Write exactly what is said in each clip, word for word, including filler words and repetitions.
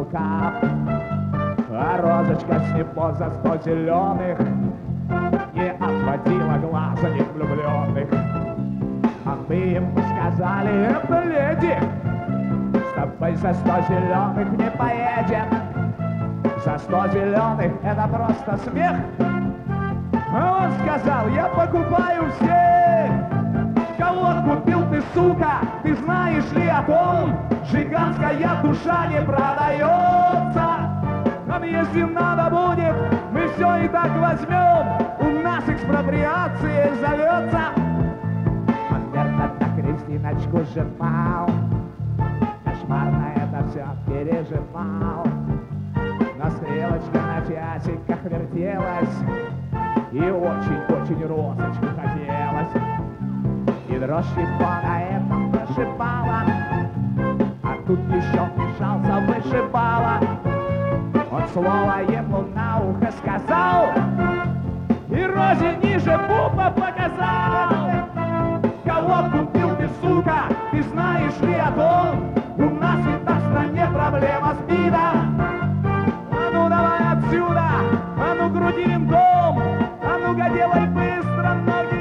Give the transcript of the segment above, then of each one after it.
рукав. А розочка с него за сто зеленых не отводила глаза невлюбленных. А мы им сказали: это леди, с тобой за сто зеленых не поедем. За сто зеленых это просто смех. А он сказал: я покупаю всех. Кого купил ты, сука? Ты знаешь ли о том? Жиганская душа не продается. Нам если надо будет, мы все и так возьмем. У нас экспроприация зовется. Он верно так Кристиночку сжимал, кошмарно это все переживал. Но стрелочка на часиках вертелась, и очень-очень розочку хотелось. И дрожь его на этом прошибала, а тут еще вмешался вышибала. Он слово ему на ухо сказал, и Розе ниже пупа показал. Кого купил ты, сука? Ты знаешь ли о том? У нас и так в стране проблема СПИДа. А ну давай отсюда, а ну грудим дом, а ну-ка делай быстро ноги.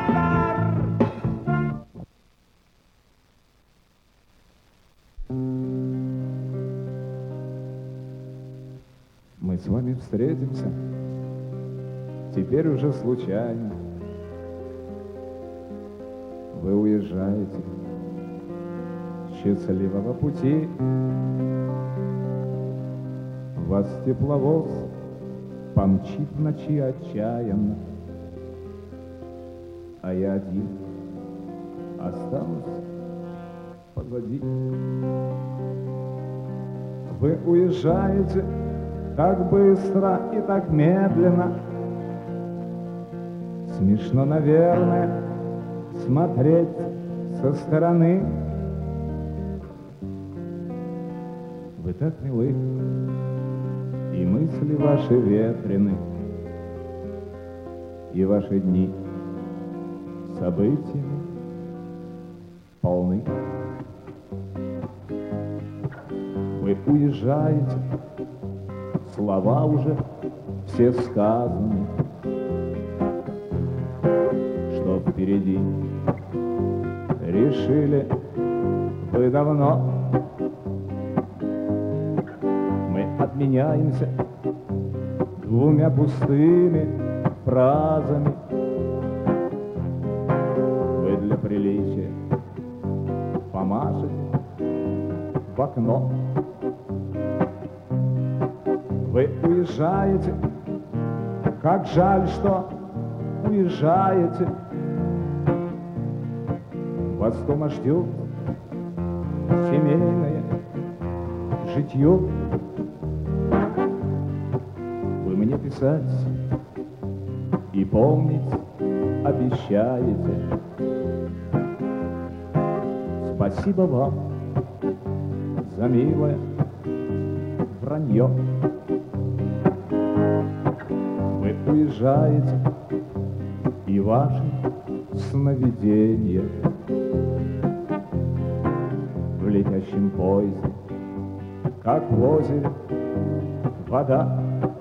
Мы с вами встретимся, теперь уже случайно. Вы уезжаете, счастливого пути. Вас тепловоз помчит в ночи отчаянно, а я один останусь позади. Вы уезжаете так быстро и так медленно. Смешно, наверное, смотреть со стороны. Вы так милы, и мысли ваши ветрены, и ваши дни событиями полны. Вы уезжаете, слова уже все сказаны, что впереди решили вы давно. Мы обменяемся двумя пустыми фразами. Вы для приличия помашете в окно. Вы уезжаете, как жаль, что уезжаете. Вас дома ждет семейное житье. Вы мне писать и помнить обещаете. Спасибо вам за милое вранье. Вы уезжаете, и ваши сновидения в летящем поезде, как в озере вода.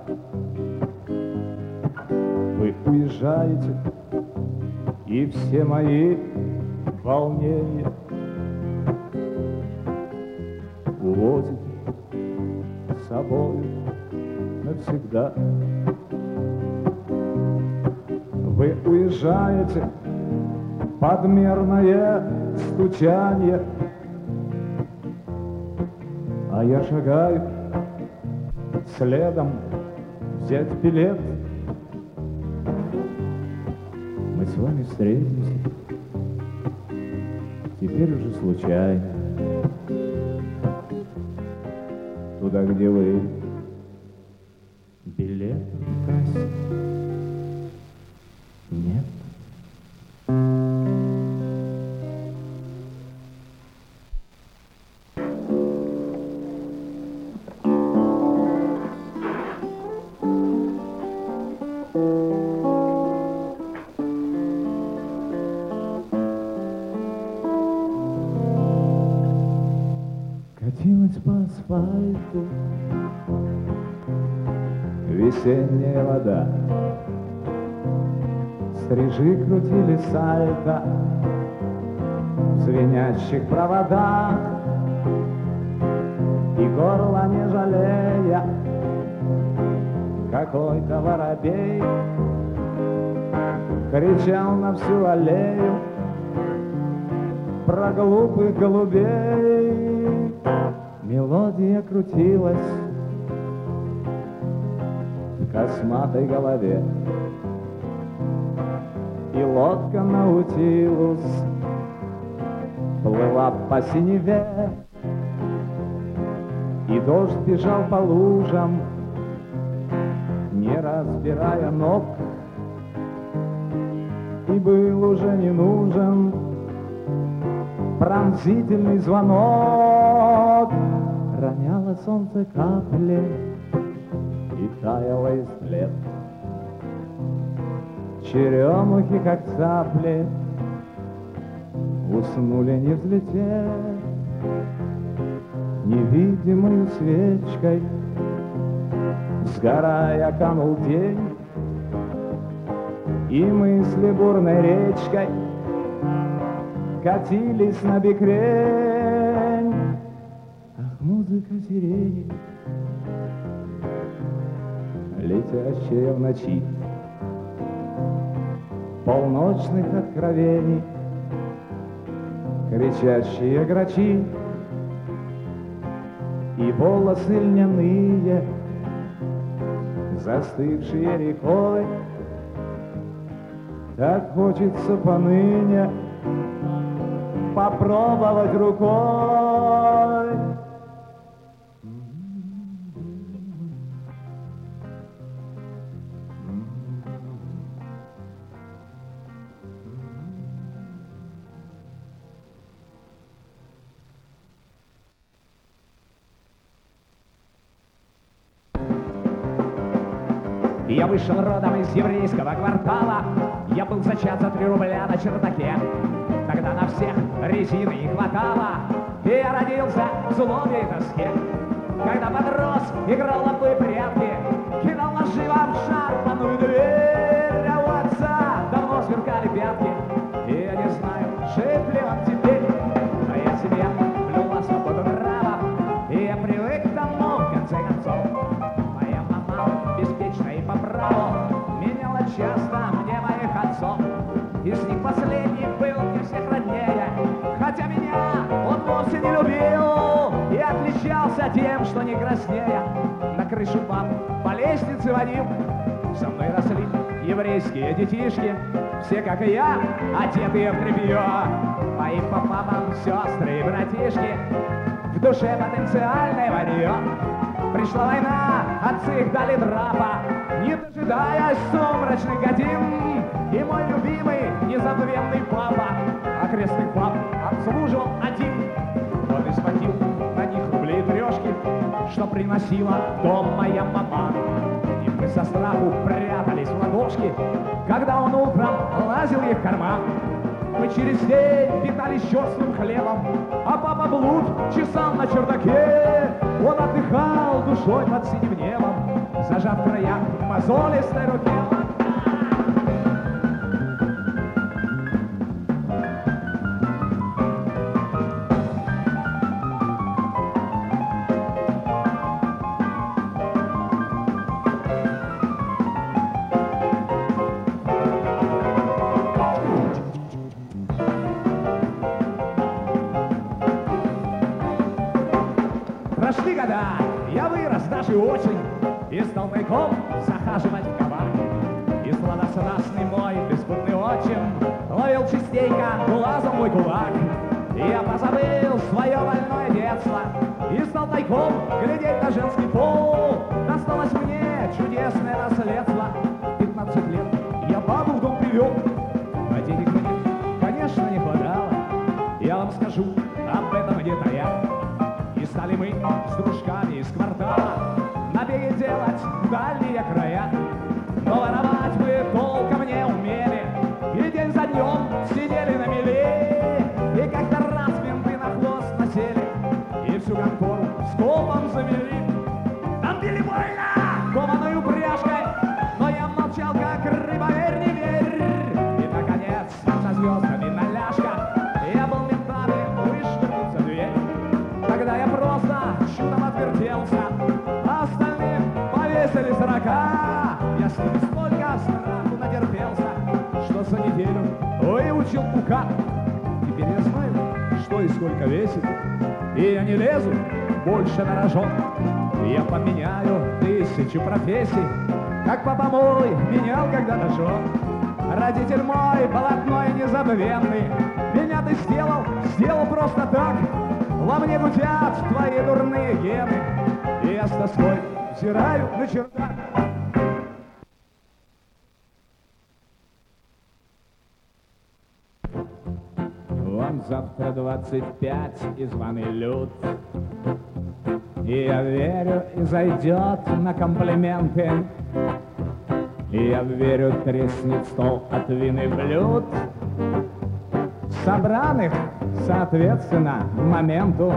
Вы уезжаете, и все мои волнения увозите с собой навсегда. Вы уезжаете, подмерное стучание, а я шагаю следом взять билет. Мы с вами встретимся, теперь уже случайно, туда, где вы билет в кассе нет. Катилась по асфальту весенняя вода. Стрижи крутили сальто в звенящих проводах, и горло не жалея какой-то воробей кричал на всю аллею про глупых голубей. Мелодия крутилась в косматой голове, и лодка Наутилус плыла по синеве, и дождь бежал по лужам, не разбирая ног, и был уже не нужен пронзительный звонок. Роняло солнце капли и таяло из лет. Черемухи, как цапли, уснули, не взлетев. Невидимой свечкой, сгорая, канул день, и мысли бурной речкой катились на бекрень. Ах, музыка сирени, летящая в ночи, полночных откровений, кричащие грачи, и волосы льняные, застывшие рекой. Так хочется поныне попробовать рукой. Я вышел родом из еврейского квартала, я был зачат за три рубля на чердаке. Тогда на всех резины не хватало, и я родился в злобе и тоске. Когда подрос, играл в лапы прятки, кидал ножи в шарпаную дверь. А у отца давно сверкали пятки, и я не знаю, жив ли он теперь. А я себе плюла свободу нрава, и я привык к тому, в конце концов. Моя мама беспечна и по праву меняла часто мне моих отцов. Из них последний был мне всех роднее, хотя меня он вовсе не любил и отличался тем, что не краснея на крышу пап по лестнице водил. Со мной росли еврейские детишки, все, как и я, одетые в тряпье. Моим по папам сестры и братишки, в душе потенциальное варье. Пришла война, отцы их дали драпа, не дожидаясь сумрачных годин. И мой любимый, незабвенный папа, окрестных пап обслуживал один. Он испотил на них рубли и трешки, что приносила в дом моя мама. И мы со страху прятались в ладошки, когда он утром лазил ей в карман. Мы через день питались черствым хлебом, а папа блуд чесал на чердаке. Он отдыхал душой под синим небом, зажав в краях мозолистой руке. Прошли года, я вырос даже очень, и стал тайком захаживать в кабак. И сладострастный мой беспутный отчим ловил частенько глазом мой кулак. И я позабыл свое больное детство и стал тайком глядеть на женский пол. Досталось мне чудесное наследство. пятнадцать лет я бабу в дом привел, а денег мне, конечно, не хватало. Я вам скажу об этом не тая. И стали мы с дружками из квартала набеги делать в дальние края. Но воровать мы толком не умели, и день за днем сидели на мели. И как-то раз менты на хвост насели, и всю контору в скол выучил укат. Теперь я знаю, что и сколько весит, и я не лезу больше на рожон. Я поменяю тысячу профессий, как папа мой менял когда-то жен. Родитель мой полотной незабвенный, меня ты сделал, сделал просто так. Во мне гудят твои дурные гены, и я с тоской взираю на чердак. Вам завтра двадцать пять и званый люд, и я верю, и зайдет на комплименты. И я верю, треснет стол от вины блюд, собранных, соответственно, моменту.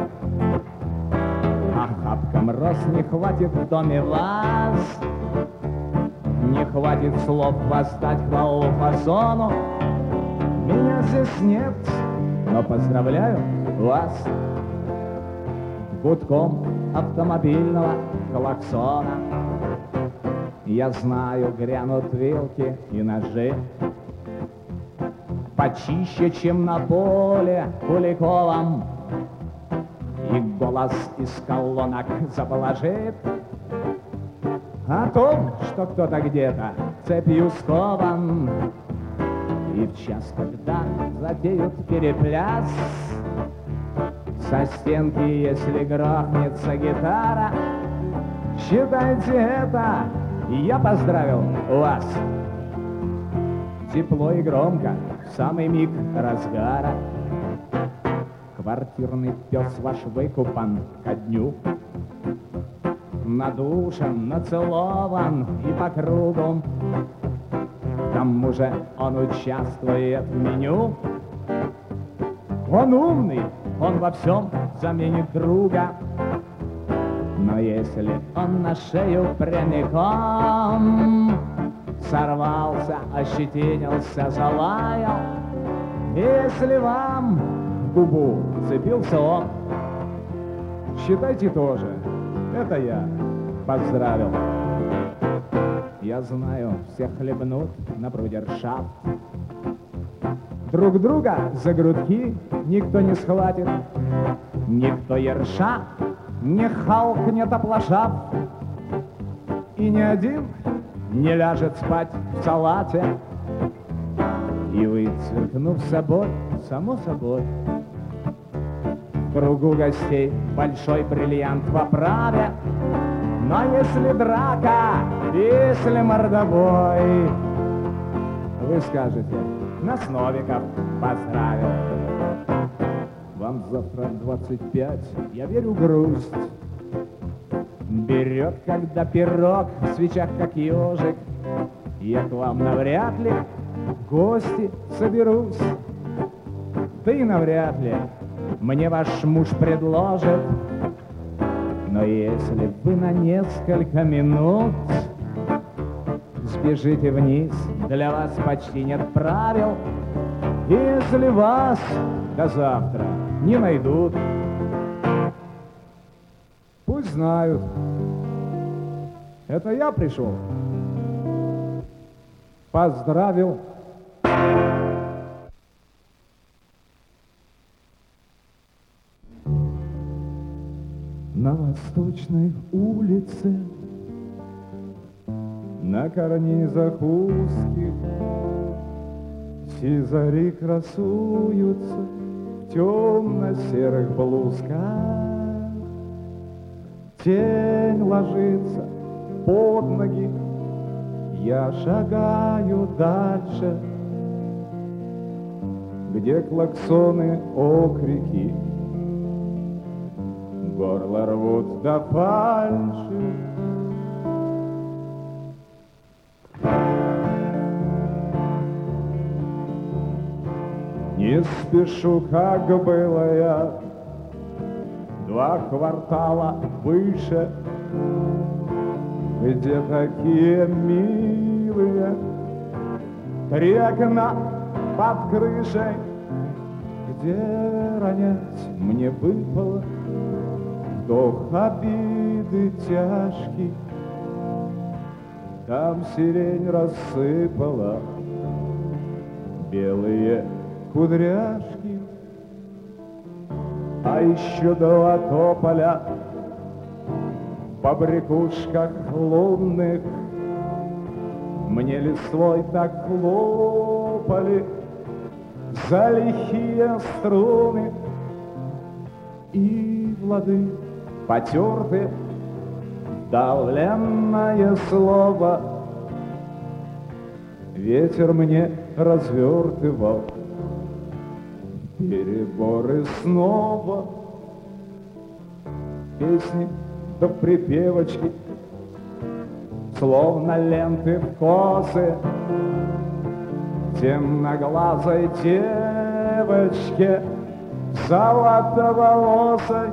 Охапкам роз не хватит в доме вас, не хватит слов воздать хвалу фасону. Меня здесь нет, но поздравляю вас гудком автомобильного клаксона. Я знаю, грянут вилки и ножи почище, чем на поле Куликовом, и голос из колонок заблажит о том, что кто-то где-то цепью скован. И в час, когда затеют перепляс, со стенки, если грохнется гитара, считайте это, я поздравил вас. Тепло и громко, в самый миг разгара. Квартирный пес ваш выкупан ко дню, надушен, нацелован и по кругу. К тому же он участвует в меню. Он умный, он во всем заменит друга. Но если он на шею прямиком сорвался, ощетинился, залаял, если вам в губу цепился он, считайте тоже, это я поздравил. Я знаю, все хлебнут на брудершафт, друг друга за грудки никто не схватит, никто ерша не халкнет, оплошав, и ни один не ляжет спать в салате. И вы, сверкнув собой, само собой, в кругу гостей большой бриллиант в оправе. Но если драка, если мордобой, вы скажете, нас Новиков поздравил. Вам завтра двадцать пять, я верю, грусть берет, когда пирог в свечах, как ежик. Я к вам навряд ли в гости соберусь, да и навряд ли мне ваш муж предложит. Но если вы на несколько минут сбежите вниз, для вас почти нет правил. Если вас до завтра не найдут, пусть знают, это я пришел, поздравил. На Восточной улице, на карнизах узких, сизари красуются в темно-серых блузках. Тень ложится под ноги, я шагаю дальше, где клаксоны, окрики горло рвут до фальши. Не спешу, как было я, два квартала выше, где такие милые три окна под крышей, где ронять мне выпало вдох обиды тяжкий. Там сирень рассыпала белые кудряшки, а еще два тополя в побрякушках лунных мне листвой так хлопали за лихие струны, и влады потерты давленное слово ветер мне развертывал переборы снова. Песни да припевочки, словно ленты в косы темноглазой девочке золотоволосой.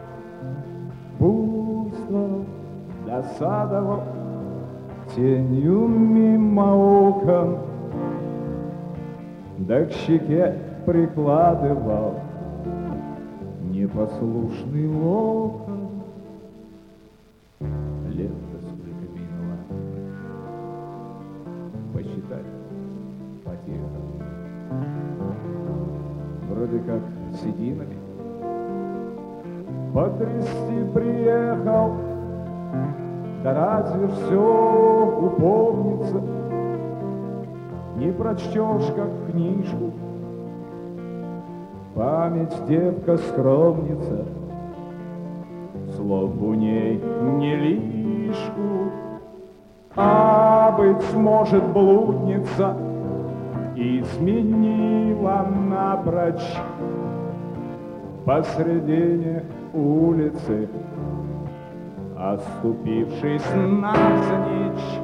Пусто досадовал тенью мимо окон, да к щеке прикладывал непослушный локон. Лето сколько минуло, посчитать потихо, вроде как сединами потрясти приехал, да разве все упомнится, не прочтешь, как книжку. Память девка скромница, слов у ней не лишку, а, быть может, блудница и изменила напрочь посредине улицы, оступившись навзничь.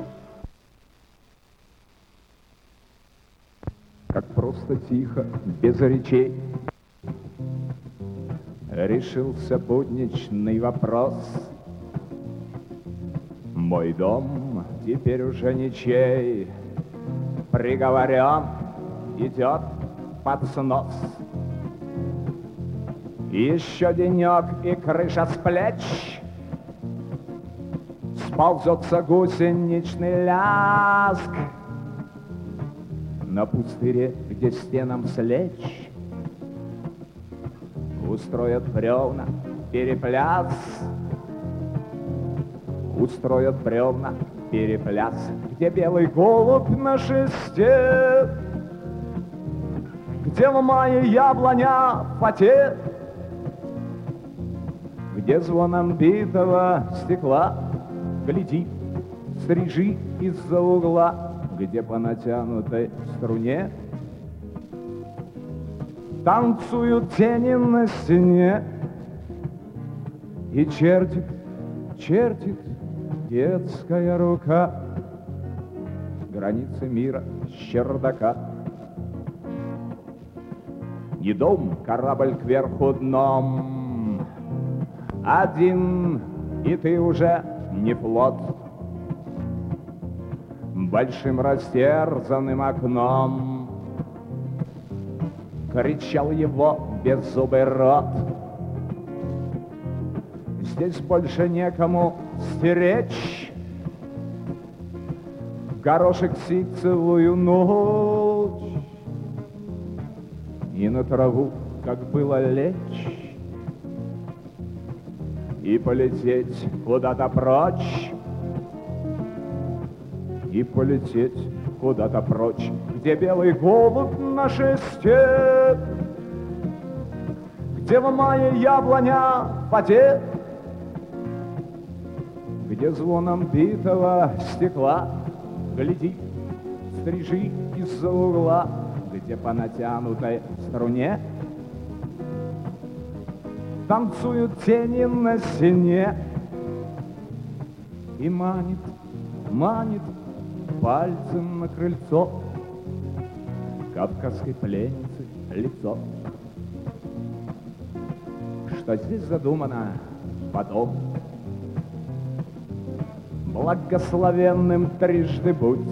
Как просто тихо, без речей, решился будничный вопрос. Мой дом теперь уже ничей, приговорен, идет под снос. Еще денек, и крыша с плеч сползется гусеничный ляск. На пустыре, где стенам слечь, устроят бревна перепляс, устроят бревна перепляс, где белый голубь на шесте, где в мае яблоня потеет, где звоном битого стекла глядит стрижи из-за угла, где по натянутой струне танцуют тени на стене, и чертит, чертит детская рука границы мира с чердака. Не дом, корабль кверху дном, один, и ты уже не плод. Большим растерзанным окном кричал его беззубый рот. Здесь больше некому стеречь в горошек ситцевую ночь и на траву, как было, лечь и полететь куда-то прочь, и полететь куда-то прочь, где белый голубь на шесте, где в мае яблоня потеет, где звоном битого стекла глядит стрижи из-за угла, где по натянутой струне танцуют тени на стене, и манит, манит пальцем на крыльцо кавказской пленницы лицо. Что здесь задумано потом, благословенным трижды будь.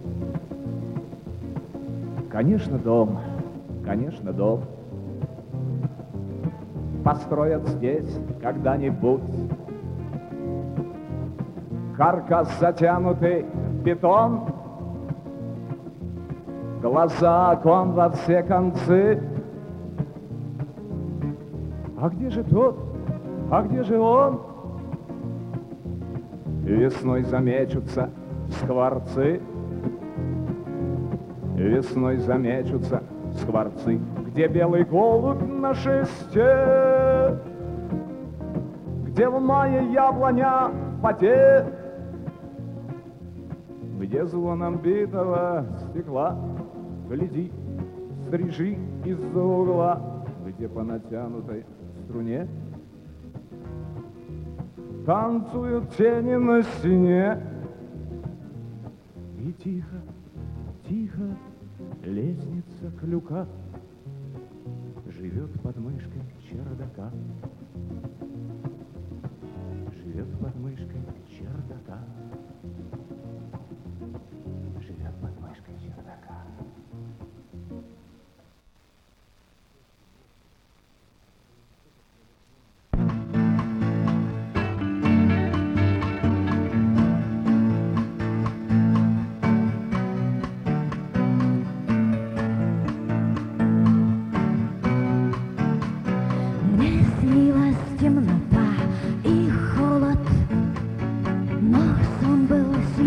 Конечно, дом, конечно, дом построят здесь когда-нибудь. Каркас, затянутый в бетон, глаза окон во все концы. А где же тот? А где же он? Весной замечутся скворцы. Весной замечутся скворцы, где белый голубь на шесте, где в мае яблоня в поте, где звоном битого стекла гляди, стрижи из-за угла, где по натянутой струне танцуют тени на стене. И тихо, тихо лестница клюка живет под мышкой чердака, живет под мышкой чердака, живет под мышкой чердака. Темнота и холод, но сон был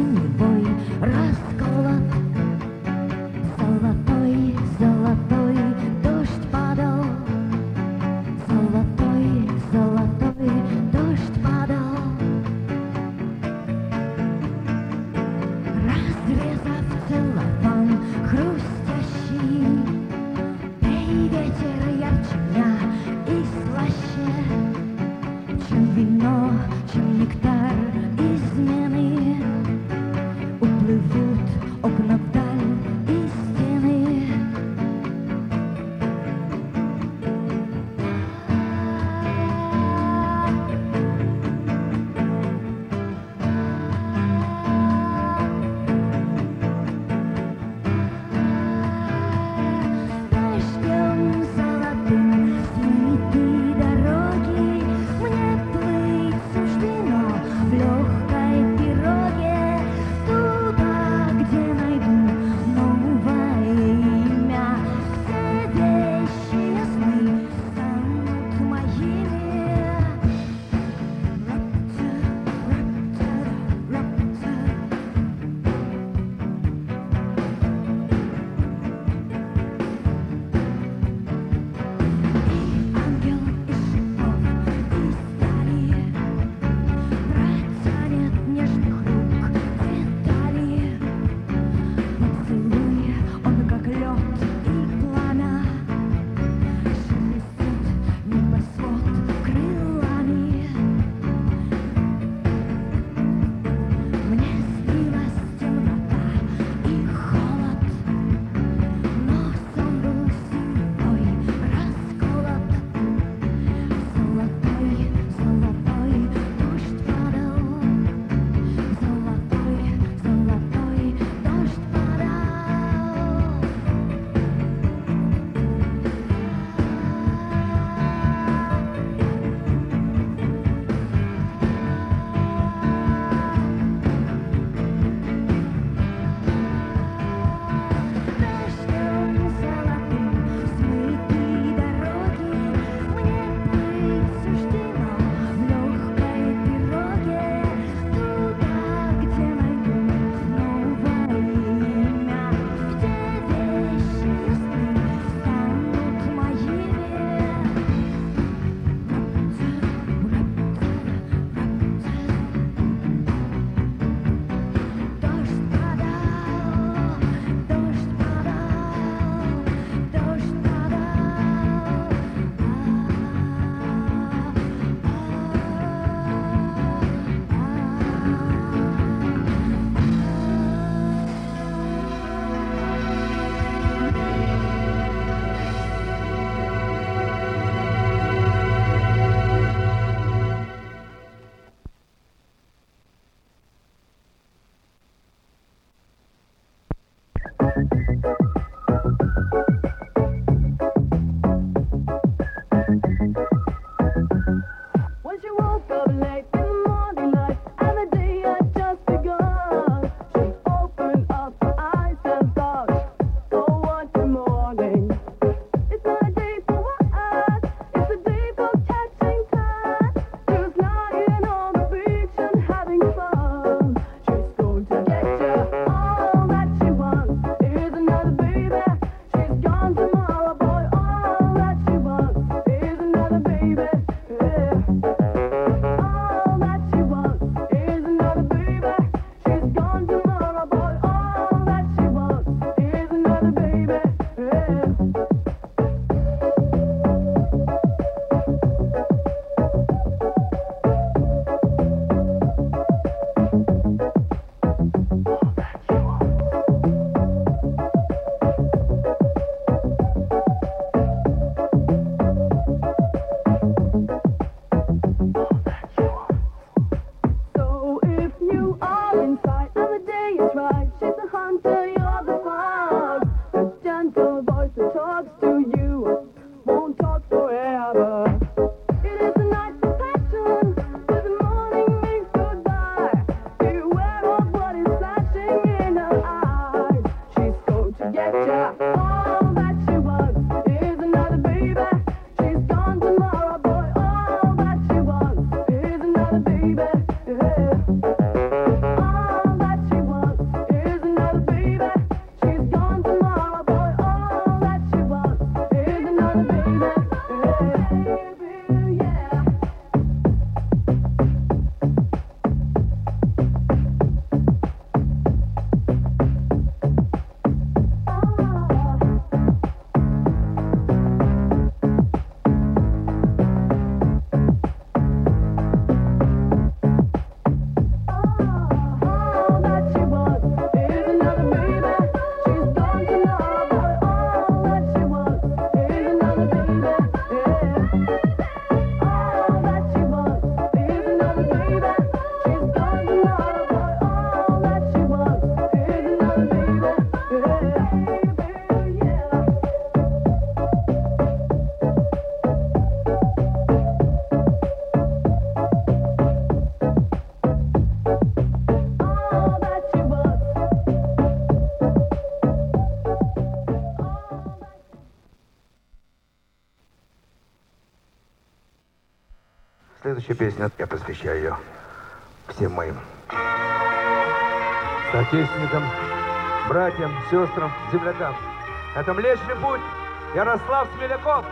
Следующая песня, я посвящаю ее всем моим соотечественникам, братьям, сестрам, землякам. Это Млечный Путь, Ярослав Смеляков.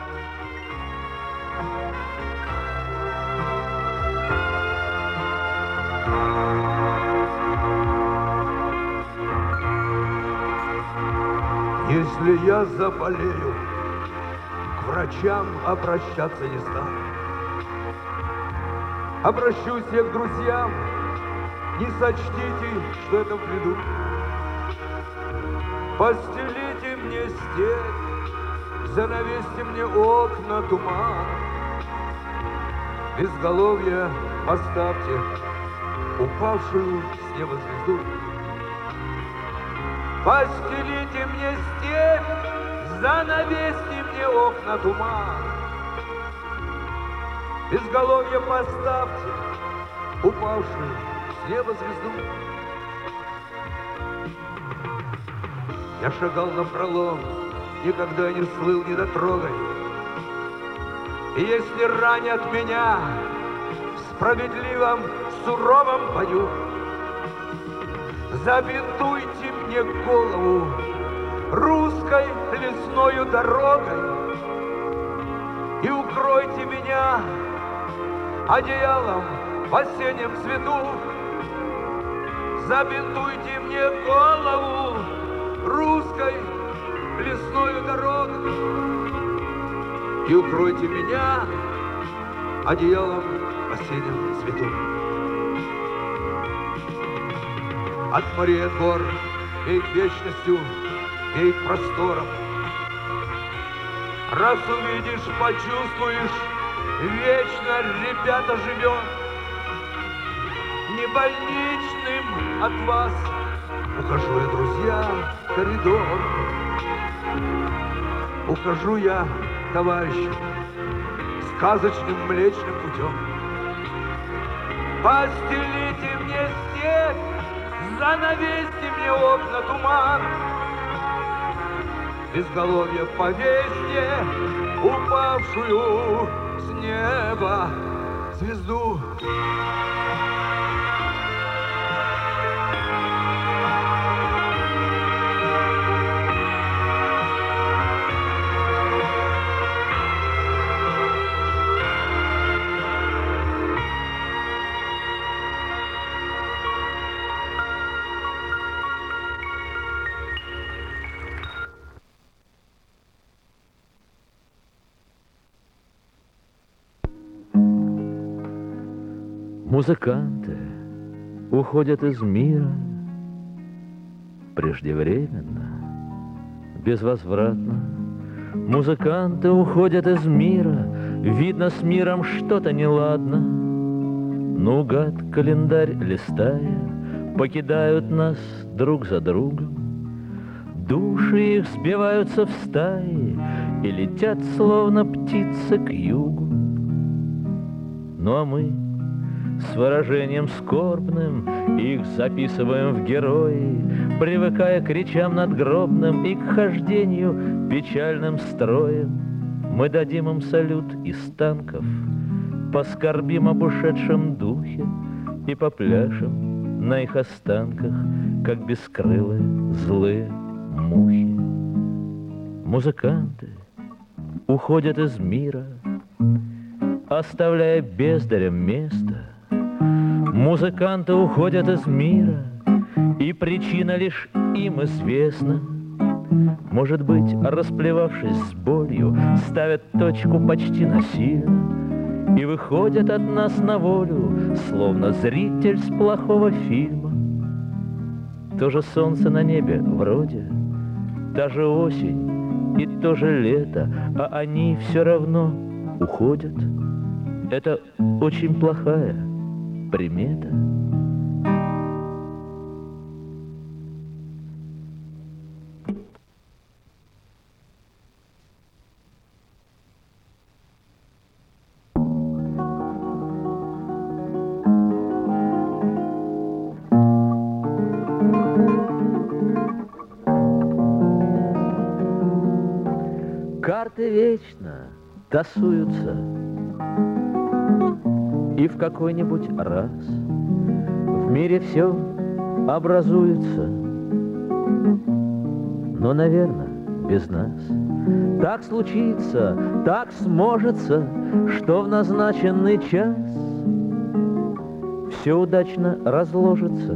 Если я заболею, к врачам обращаться не стану. Обращусь я к друзьям, не сочтите, что это в бреду. Постелите мне степь, занавесьте мне окна туман. Безголовье оставьте, упавшую с неба звезду. Постелите мне степь, занавесьте мне окна туман. Безголовье поставьте, упавшую с неба звезду. Я шагал напролом, никогда не слыл недотрогой. И если ранят меня в справедливом, суровом бою, забинтуйте мне голову русской лесною дорогой и укройте меня одеялом в осеннем цвету. Забинтуйте мне голову русской лесною дорогой и укройте меня одеялом в осеннем цвету. От морей, от гор веет вечностью, веет простором. Раз увидишь, почувствуешь, вечно, ребята, живем. Не больничным от вас ухожу я, друзья, в коридор. Ухожу я, товарищи, сказочным Млечным Путем. Постелите мне степь, занавесьте мне окна туман. Безголовье повесьте, упавшую с неба звезду. Музыканты уходят из мира преждевременно, безвозвратно. Музыканты уходят из мира, видно, с миром что-то неладно. Наугад календарь листая, покидают нас друг за другом. Души их сбиваются в стаи и летят, словно птицы, к югу. Ну а мы с выражением скорбным их записываем в герои, привыкая к речам надгробным и к хождению печальным строем. Мы дадим им салют из танков, поскорбим об ушедшем духе и попляшем на их останках, как бескрылые злые мухи. Музыканты уходят из мира, оставляя бездарям место. Музыканты уходят из мира, и причина лишь им известна. Может быть, расплевавшись с болью, ставят точку почти насильно и выходят от нас на волю, словно зритель с плохого фильма. То же солнце на небе вроде, та же осень и то же лето, а они все равно уходят. Это очень плохая примета. Карты вечно тасуются, и в какой-нибудь раз в мире все образуется, но, наверное, без нас. Так случится, так сможется, что в назначенный час все удачно разложится,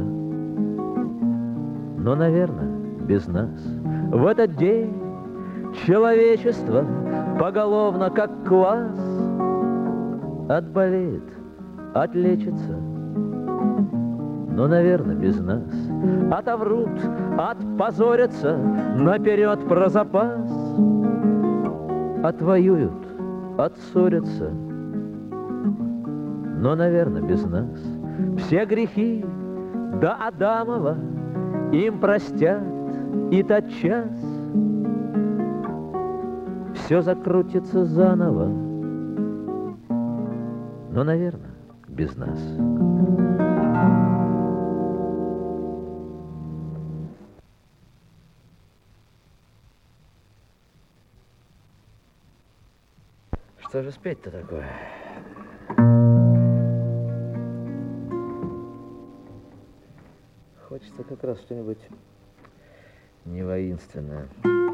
но, наверное, без нас. В этот день человечество поголовно, как класс, отболеет, отлечится, но, наверное, без нас. Отоврут, отпозорятся наперед про запас, отвоюют, отссорятся, но, наверное, без нас. Все грехи до Адамова им простят, и тотчас все закрутится заново, но, наверное, без нас. Что же спеть-то такое? Хочется как раз что-нибудь не воинственное.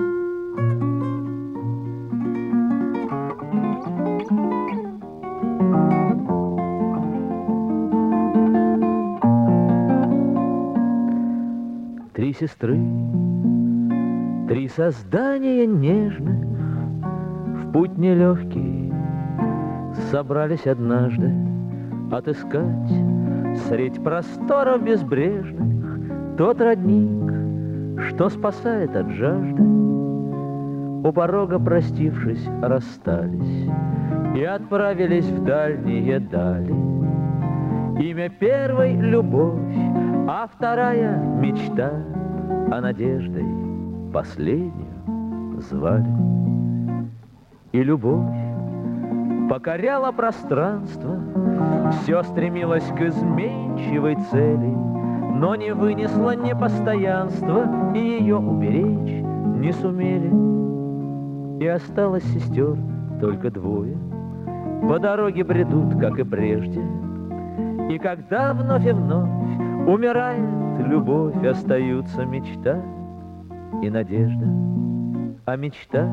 Три сестры, три создания нежных, в путь нелегкий собрались однажды отыскать средь просторов безбрежных тот родник, что спасает от жажды. У порога, простившись, расстались и отправились в дальние дали. Имя первой — любовь, а вторая — мечта, а надеждой последнюю звали. И любовь покоряла пространство, все стремилось к изменчивой цели, но не вынесла непостоянства, и ее уберечь не сумели. И осталось сестер только двое, по дороге бредут, как и прежде. И когда вновь и вновь умирает любовь, остаются мечта и надежда. А мечта,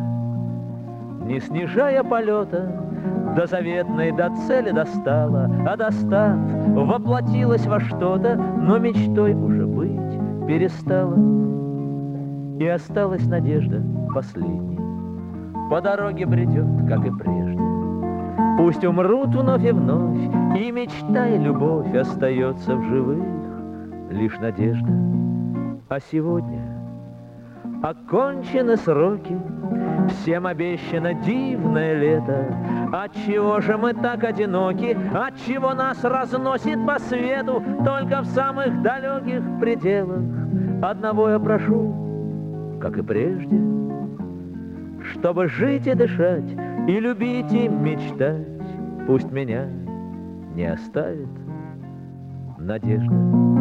не снижая полета, до заветной, до цели достала, а достав, воплотилась во что-то, но мечтой уже быть перестала. И осталась надежда последней, по дороге бредет, как и прежде. Пусть умрут вновь и вновь, и мечта, и любовь остается в живых, лишь надежда. А сегодня окончены сроки, всем обещано дивное лето. Отчего же мы так одиноки? Отчего нас разносит по свету только в самых далеких пределах? Одного я прошу, как и прежде, чтобы жить и дышать, и любить, и мечтать. Пусть меня не оставит надежда.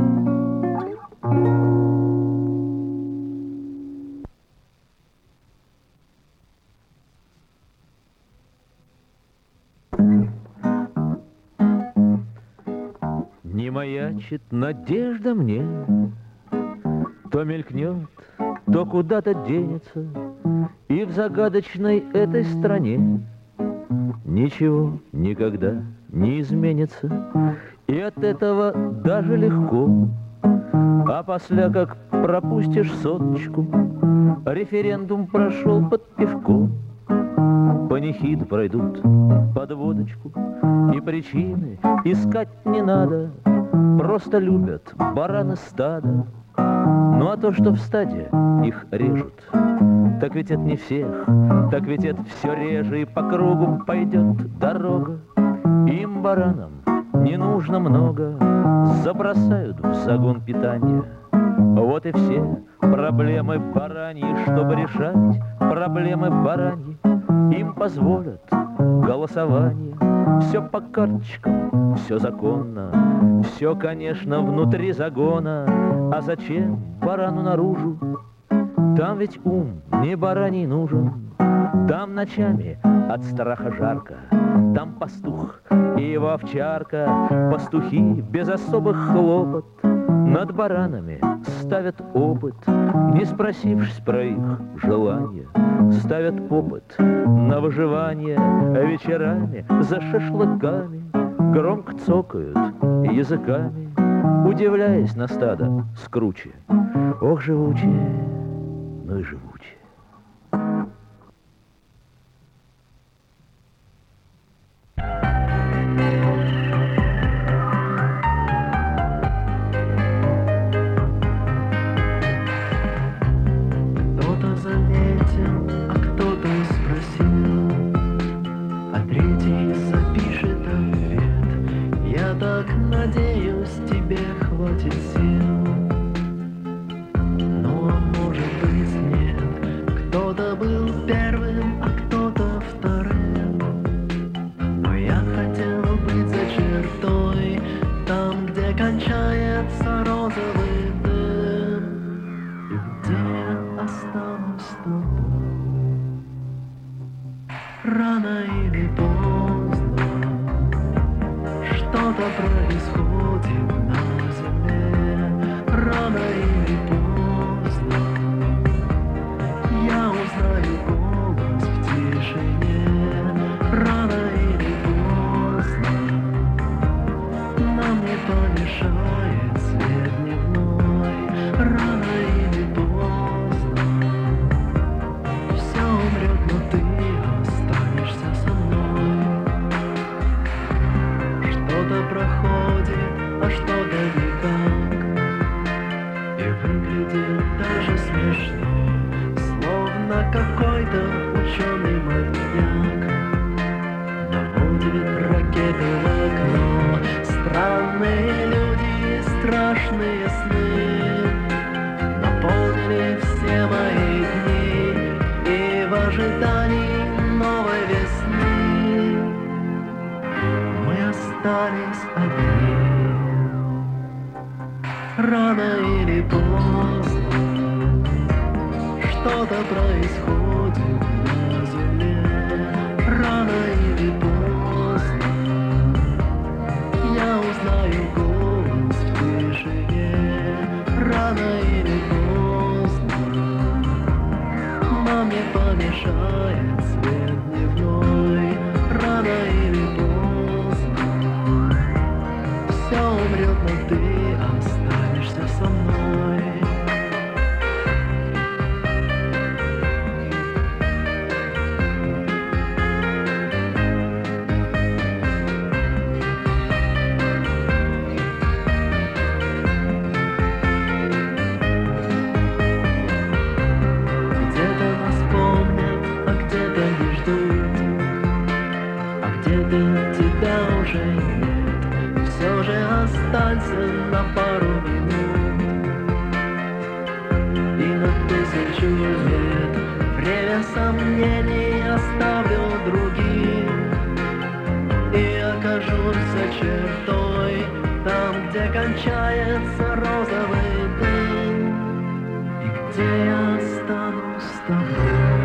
Не маячит надежда мне, то мелькнет, то куда-то денется, и в загадочной этой стране ничего никогда не изменится, и от этого даже легко. А после, как пропустишь соточку, референдум прошел под пивко, панихиды пройдут под водочку, и причины искать не надо, просто любят бараны стада. Ну а то, что в стаде их режут, так ведь это не всех, так ведь это все реже, и по кругу пойдет дорога. Им, баранам, не нужно много, забросают в загон питания. Вот и все проблемы бараньи, чтобы решать проблемы бараньи, им позволят голосование. Все по карточкам, все законно, все, конечно, внутри загона. А зачем барану наружу? Там ведь ум не бараний нужен. Там ночами от страха жарко, там пастух и его овчарка. Пастухи без особых хлопот над баранами ставят опыт, не спросившись про их желание. Ставят опыт на выживание, а вечерами за шашлыками громко цокают языками, удивляясь на стадо скруче. Ох, живучие, ну и живучие. Кто-то заметил, а кто-то спросил, а третий запишет ответ. Я так надеюсь, тебе хватит сил. Но может быть нет. Кто-то был первым, а кто-то вторым. Но я хотел быть за чертой, там, где кончается розовый дым, и где я останусь с тобой. Рано или поздно что-то происходит на земле. Рано или поздно я узнаю голос в тишине. Рано или поздно нам не помешает свет дневной. Рано или поздно все умрет, но ты останешься со мной. Что-то проходит, а что-то никак, и выглядит даже смешно, словно какой-то ученый маньяк наводит ракеты в окно. Странные люди, страшные сны наполнили все мои дни, и в ожидании новой весны мы остались одни. Рано или поздно что-то происходит на земле. Рано или поздно я узнаю голос в тишине. Рано или поздно нам не помешает свет дневной. Рано или поздно все умрет, но ты останешься со мной. Где-то нас помнят, а где-то не ждут, а где-то тебя уже нет. Все же останься на пару минут и на тысячу лет. Время сомнений оставлю других и окажусь за чертой, там, где кончается розовый дым, и где я останусь с тобой.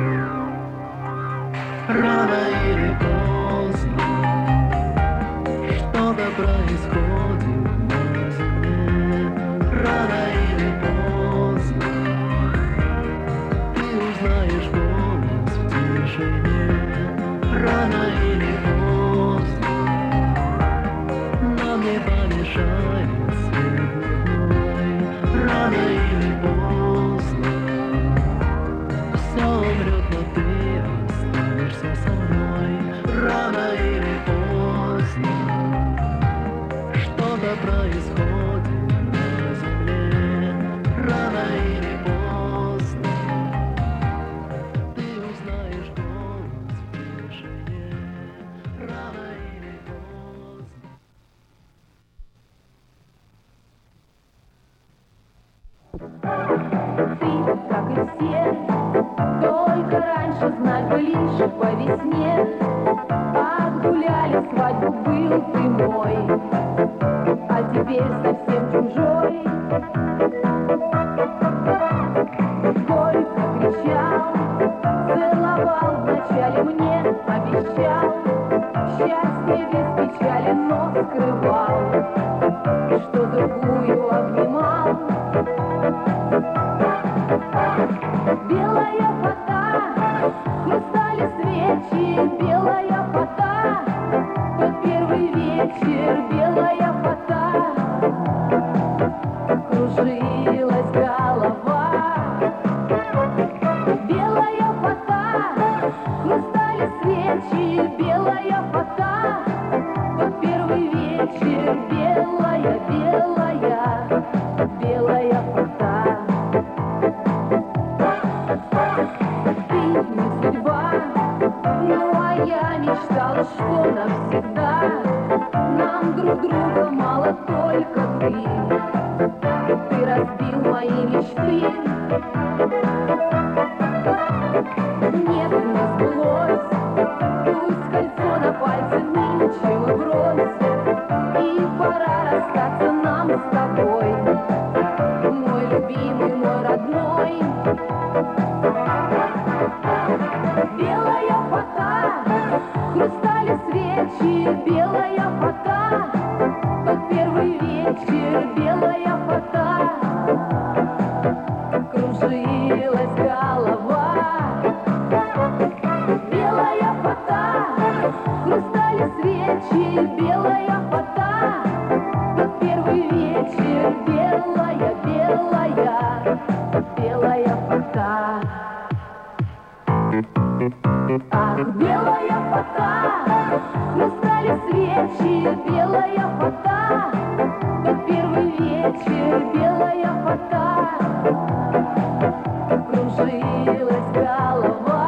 Рано или поздно что-то происходит на земле. Рано или поздно ты узнаешь голос в тишине. Рано или поздно нам не помешает свет дневной. Рано или поздно все умрет, но ты останешься со мной. Рано или поздно что-то происходит на земле. Рано или поздно ты узнаешь голос в тишине. Рано или поздно. не без печали, но скрывал, что другую обнимал. Белая фата, хрустали свечи, белая фата, тот первый вечер, белая фата, кружилась голова. Белая фата, хрустали свечи, белая фата, тот первый вечер, белая, белая, белая фата. Ты не судьба, ну а я мечтала, что навсегда нам друг друга мало, только ты. Ты разбил мои мечты. Нет, не сбылось, пусть кольцо на пальце нынче мы брось, и пора расстаться нам с тобой, мой любимый, мой родной. Белая фата, хрустали свечи, белая фата, тот первый вечер, белая фата, кружилась голова. Белая фата, хрустали свечи, белая фата, тот первый вечер, белая, белая, белая фата. Ах, белая фата, хрустали свечи, белая фата, тот первый вечер, белая фата, кружилась голова.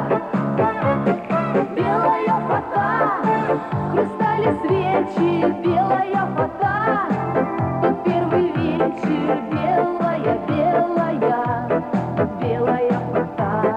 Белая фата, хрустали свечи, белая фата, тот первый вечер, белая, белая, белая фата.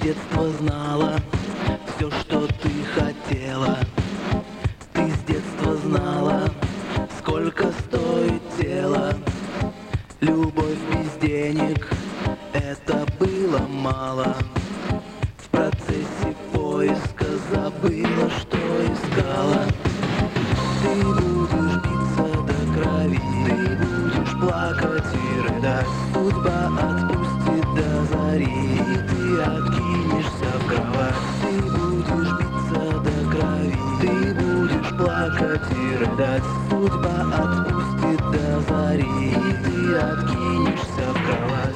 детства знала все, что ты хотела. Ты с детства знала, сколько стоит тело. Любовь без денег, это было мало. В процессе поиска забыла, что искала. Ты будешь биться до крови, ты будешь плакать и рыдать. Судьба отпустит до зари, и ты откинешься в кровать. Ты будешь биться до крови, ты будешь плакать и рыдать. Судьба отпустит до зари, и ты откинешься в кровать.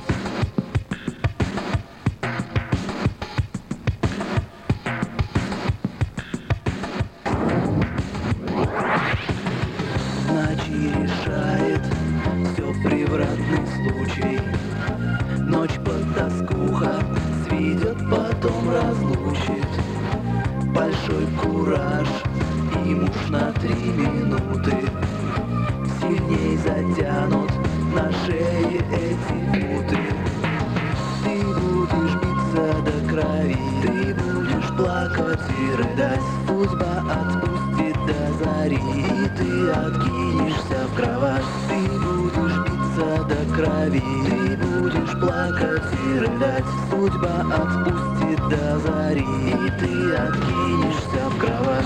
Решает все превратный случай. Ночь потаскуха сведет, потом разлучит. Большой кураж и муж на три минуты сильней затянут на шее эти путы. Ты будешь биться до крови, ты будешь плакать и рыдать. Судьба отпустит до зари, и ты откинешься в кровать. Ты будешь биться до крови, ты будешь плакать и рыдать. Судьба отпустит до зари, и ты откинешься в кровать.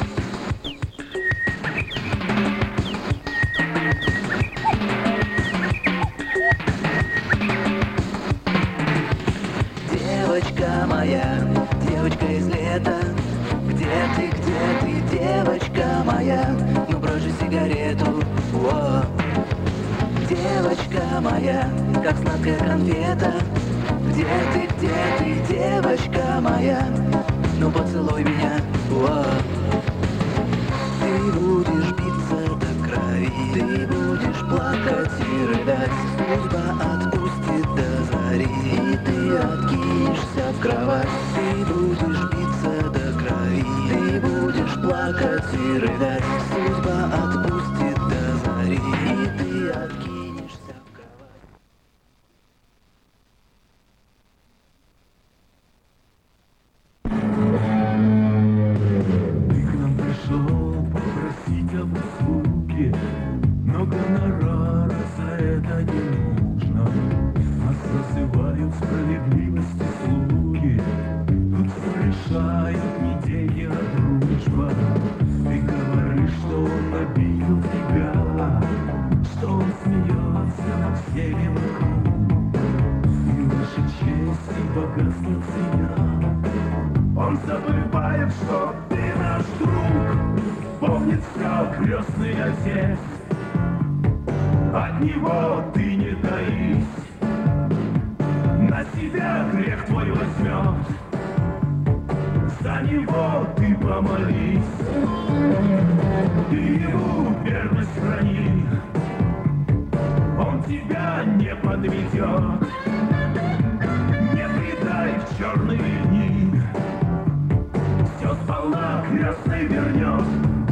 Девочка моя, девочка из лета, где ты, где ты, девочка моя? Ну брось же сигарету, о. Девочка моя, как сладкая конфета, где ты, где ты, девочка моя? Ну поцелуй меня, о. Ты будешь биться до крови, ты будешь плакать и рыдать. Судьба отпустит до зари, и ты откинешься в кровать. Ты будешь биться до крови, ты будешь плакать и рыдать. Судьба отпустит до зари, и ты откинешься в кровать. Ты к нам пришел попросить об услуге, но гонорара за это не нужно. Нас называют справедливости слуги. Тут все решают не деньги, а дружба. Ты говоришь, что он обидел тебя, что он смеется над всеми вокруг. И наша честь и богатство ценя. Он забывает, что ты наш друг. Помнит все крестный отец. От него ты не таись, на себя грех твой возьмет. За него ты помолись, ты ему верность храни. Он тебя не подведет, не предай в черные дни. Все сполна крестный вернет.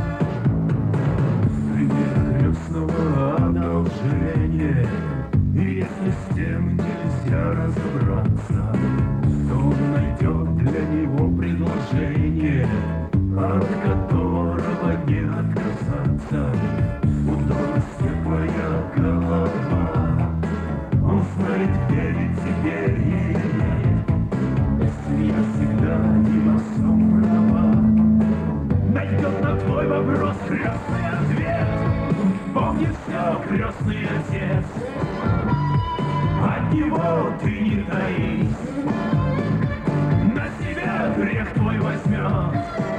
Пример крестного одолжения. И если с тем нельзя разобраться, то он найдет для него предложение, от которого не отказаться. Удовольствие твоя голова, он знает, верит тебе и смея всегда не во всем права. Найдет на твой вопрос крестный ответ. Помнит все крестный отец. От него ты не таись, на себя грех твой возьмет.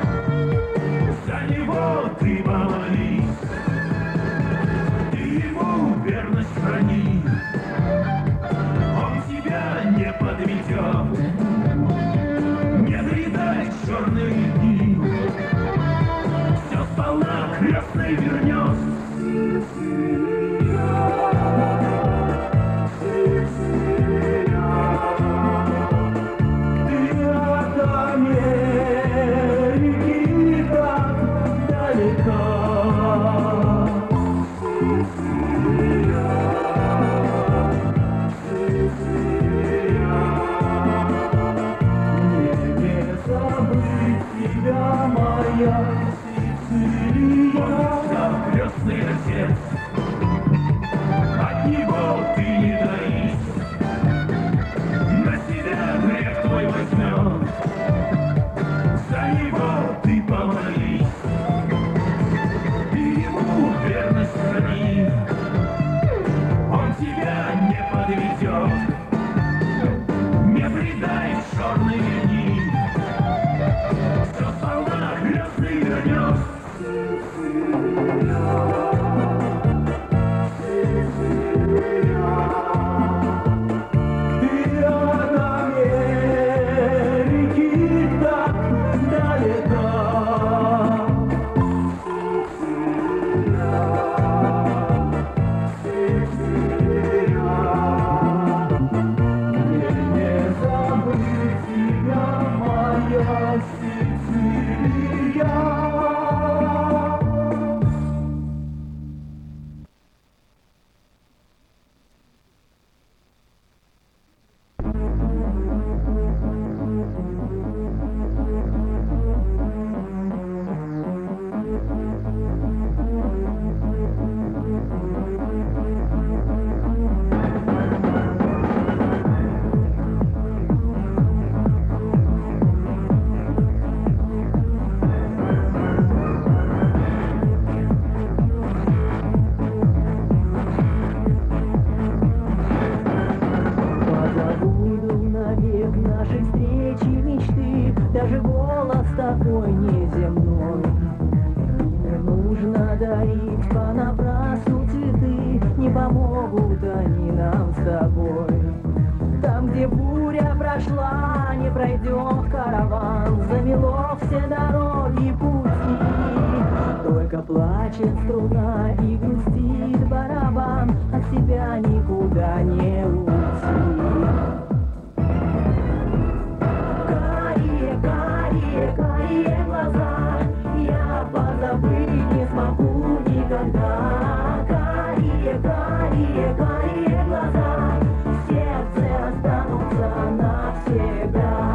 За него ты помолись, ты ему верность храни. Он тебя не подведет, не доедай черные дни. Все сполна крестный вернет. Ты от Америки От него ты не таись, на себя грех твой возьмет. За него ты помолись и ему верность храни. Он тебя не подведет, не предай в черной линии. Все солдат крестный вернет. Ты от Америки так далека. Не забыть тебя, моя Сицилия. Позабуду навек наши встречи, мечты, даже голос такой неземной. Не нужно дарить понапрасну цветы, не помогут они нам с тобой. Там, где буря прошла, не пройдет караван, замело все дороги пути. Только плачет струна и грустит барабан, от себя никуда не уйти. Карие, карие, карие глаза, я позабыть не смогу никогда. Карие, карие, карие глаза, в сердце останутся навсегда.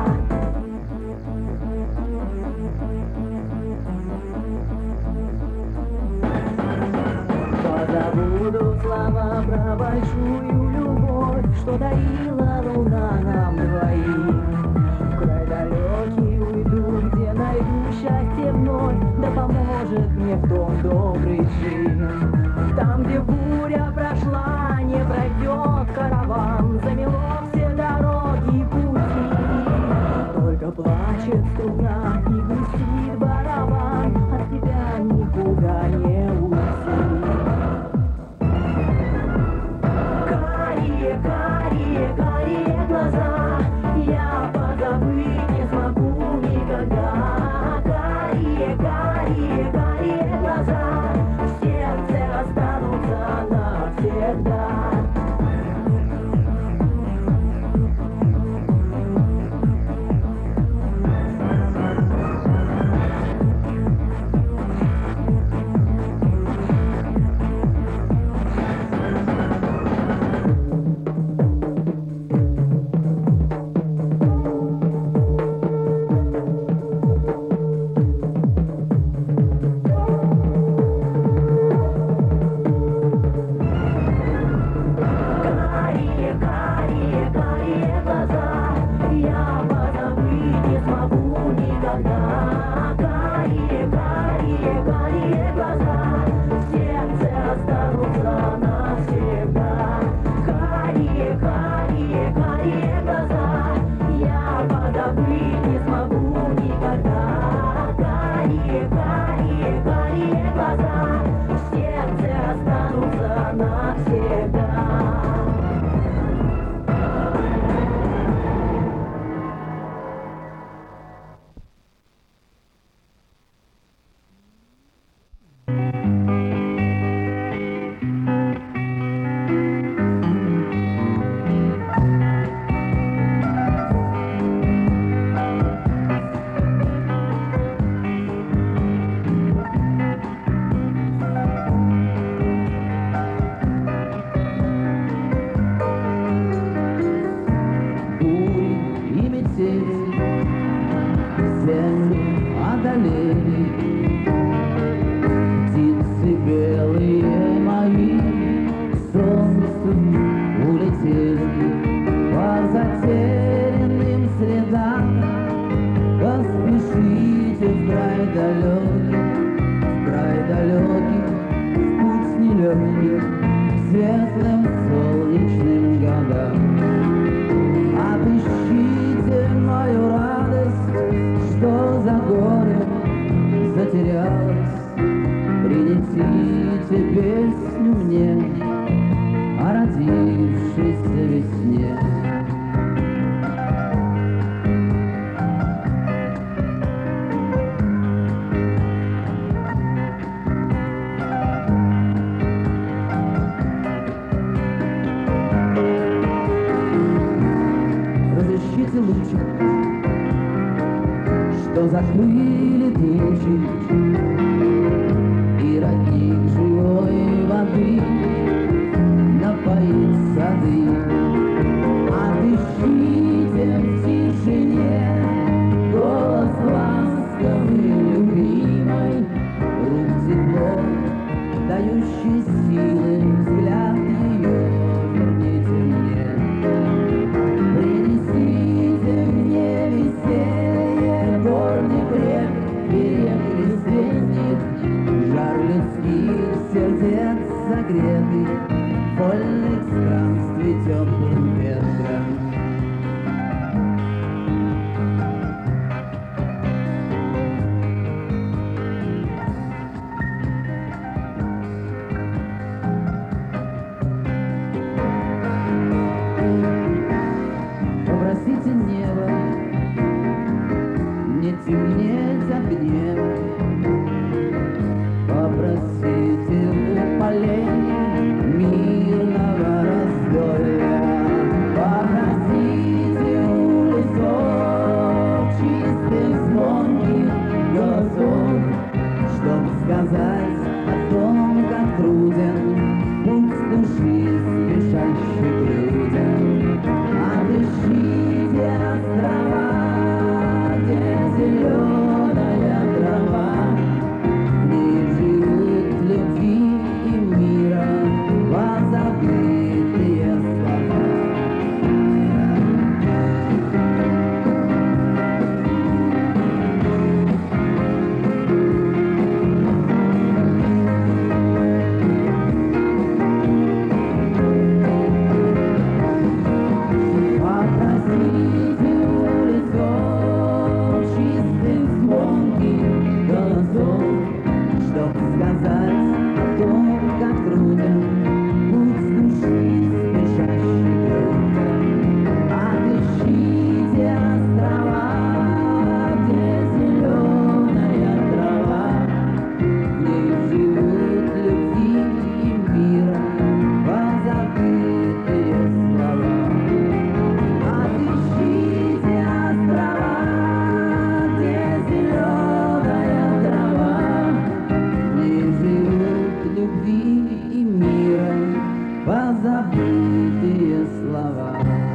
Позабуду слова про большую любовь, что дарила луна нам двоим. В край далекий уйду, где найду счастье вновь, да поможет мне в том добрый джин. Там, где буря прошла, не пройдет караван, замело все дороги пути. Только плачет струна и грустит барабан, от тебя никуда не уйти. Карие, карие, карие глаза, я позабыть не смогу никогда. Карие, карие, карие глаза, легких светлым солнечным годам. Отыщите мою радость, что за горем затерялась. Принесите песню мне о родившейся весне. Разыщите лучик, что закрыли тучи, и родник живой воды напоит сады. Отыщите в тишине голос ласковый, любимой, рук тепло, дающий силы, взгляд ее верните мне. Принесите мне веселье, горный бред, берег весенних, жар людских сердец согретый, вольных странствий теплым ветром. Попросите небо не темнеть от гнева, попросите у полей мирного раздолья, попросите у лесов чистых звонких голосов, чтоб сказать о том, как труден путь души спешащих людям. Отыщите острова, где зеленая трава, где живут любви и мира позабытые слова. Попросите у лесов чистых звонких голосов, чтоб сказать о том, как труден путь души спешащих людям. Отыщите острова, где зеленая трава, где живут любви и мира позабытые слова. Отыщите острова, где зеленая трава, где живут любви и мира позабытые слова.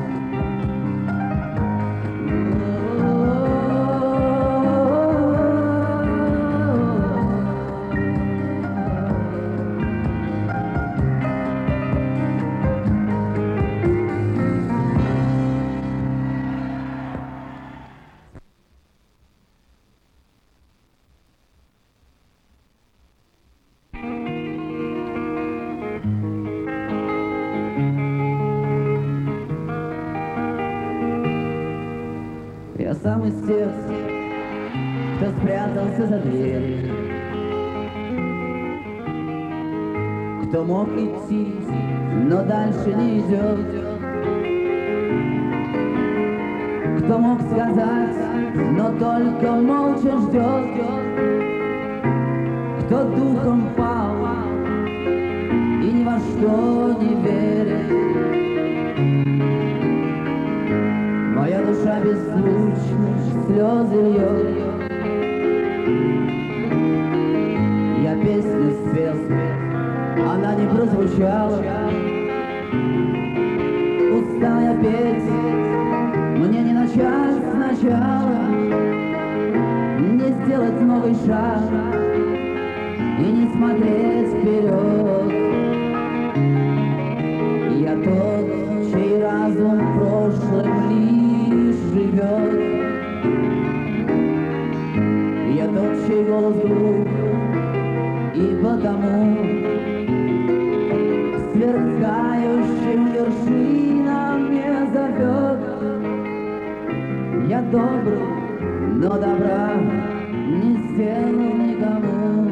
Я сам из тех, кто спрятался за дверь, кто мог идти, но дальше не идет, кто мог сказать, но только молча ждет, кто духом пал и ни во что не верит. Моя душа беззвучно слезы льет. Я песню спел, она не прозвучала. Устал я петь, мне не начать сначала, не сделать новый шаг и не смотреть вперед. Я тот, чей разум в прошлом лишь живет. Я тот, чей голос груб, и потому добрый, но добра не сделал никому.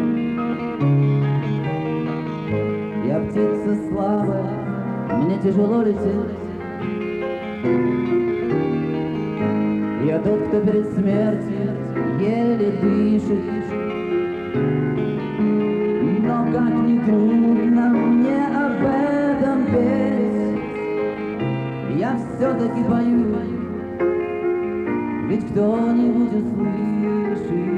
Я птица слабая, мне тяжело лететь. Я тот, кто перед смертью еле дышит. Но как ни трудно мне об этом петь, я все-таки пою, ведь кто-нибудь услышит.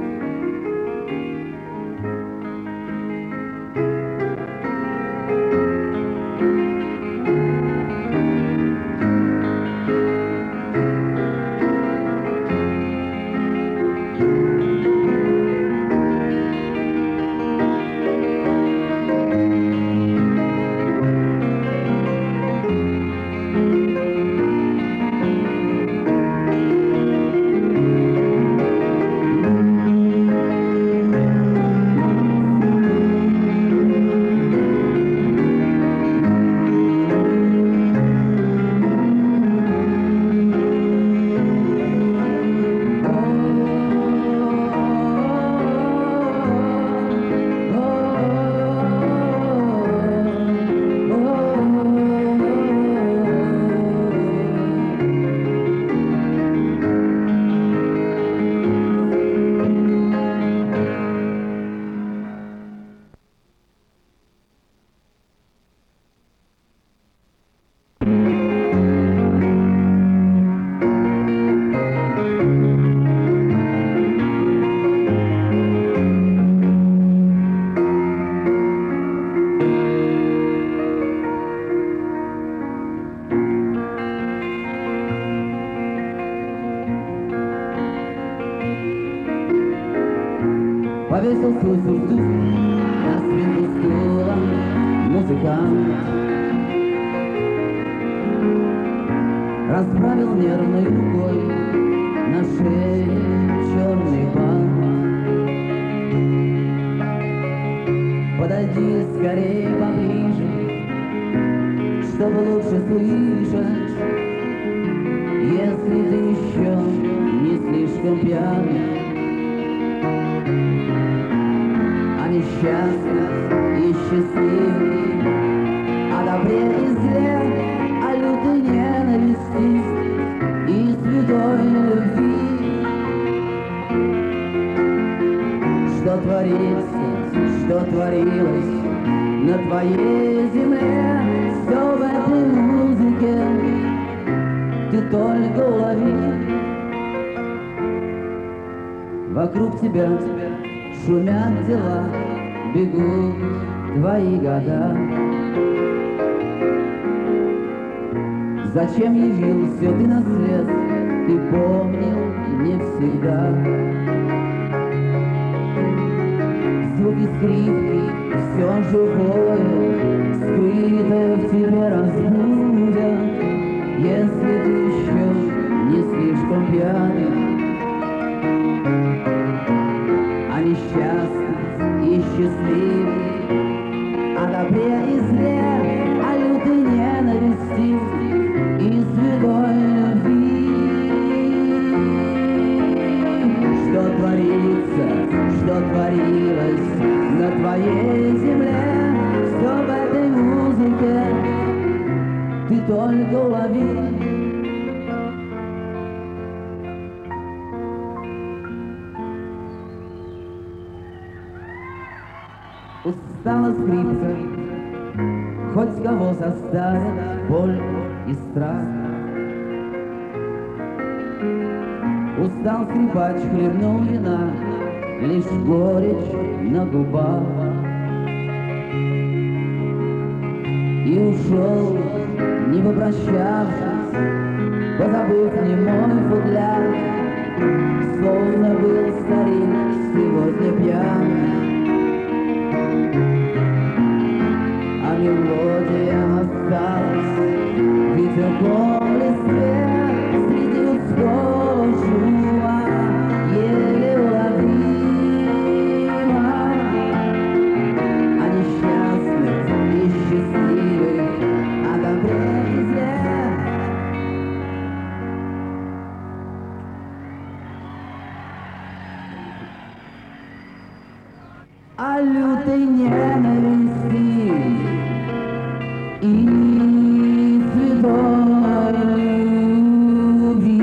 Повесил свой сюртук на спинку стула музыкант. Расправил нервной рукой на шее черный бант. Подойди скорее поближе, чтобы лучше слышать, если ты еще не слишком пьяный. Несчастный и счастливый, о добре и зле, о лютой ненависти и святой любви. Что творится, что творилось на твоей земле, все в этой музыке ты только улови. Вокруг тебя шумят дела, бегут твои года. Зачем явился ты на свет, ты помнил не всегда. Звуки скрипки, все живое, скрытое в тебе разбудят, если ты еще не слишком пьяный. А несчастный и счастливый, о добре и зле, о лютой ненависти и святой любви. Что творится, что творилось на твоей земле, все в этой музыке ты только улови. Устала скрипка, хоть кого заставит боль и страх. Устал скрипач, хлебнул вина, лишь горечь на губах. И ушел, не попрощавшись, позабыв немой футляр, словно был старик сегодня пьян. А мелодия осталась в ветерком листве среди людского шума, еле уловима. А несчастных и счастливых, о добре и зле, нашей ненависти и святой любви.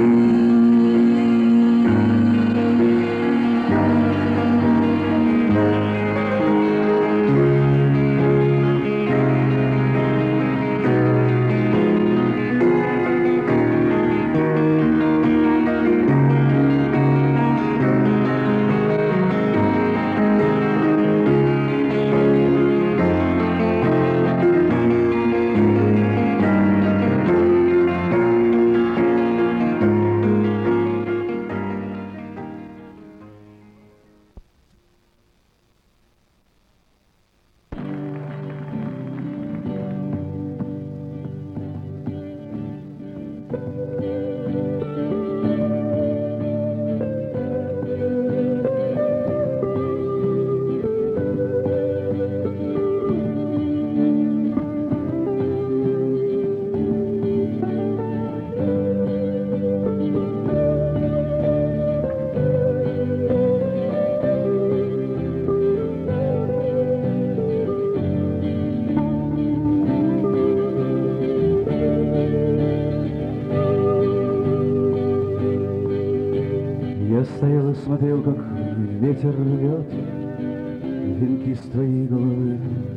Я стоял и смотрел, как ветер рвет венки с твоей головы.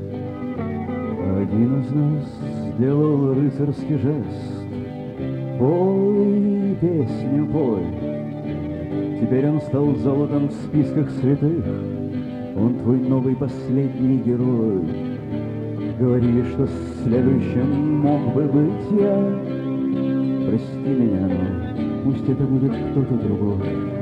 Один из нас сделал рыцарский жест. Пой, песню пой. Теперь он стал золотом в списках святых. Он твой новый последний герой. Говорили, что следующим мог бы быть я. Прости меня, но пусть это будет кто-то другой.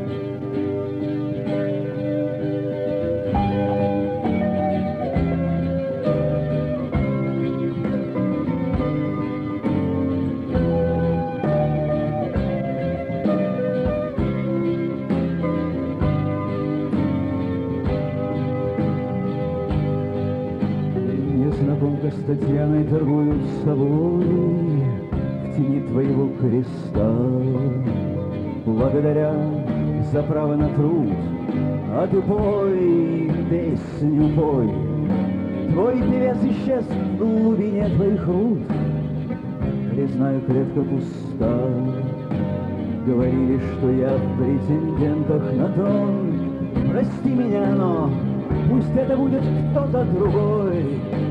Незнакомка с Татьяной торгуют с собой в тени твоего креста. Благодаря за право на труд, а ты пой, песню пой. Твой певец исчез в глубине твоих рук. Признаю, клетка пуста. Говорили, что я в претендентах на трон. Прости меня, но пусть это будет кто-то другой.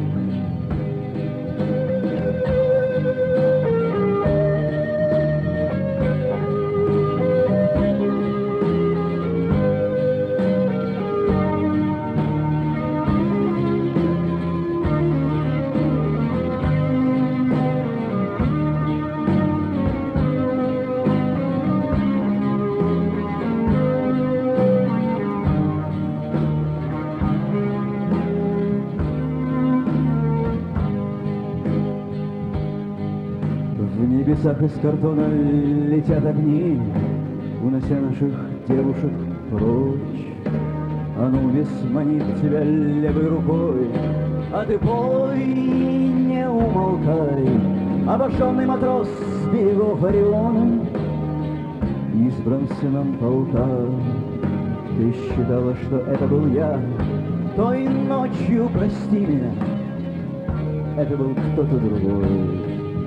В небесах из картона летят огни, унося наших девушек прочь. Анубис манит тебя левой рукой, а ты пой, не умолкай. Обожженный матрос с берегов Ориона, избран сыном полка. Ты считала, что это был я, той ночью, прости меня, это был кто-то другой.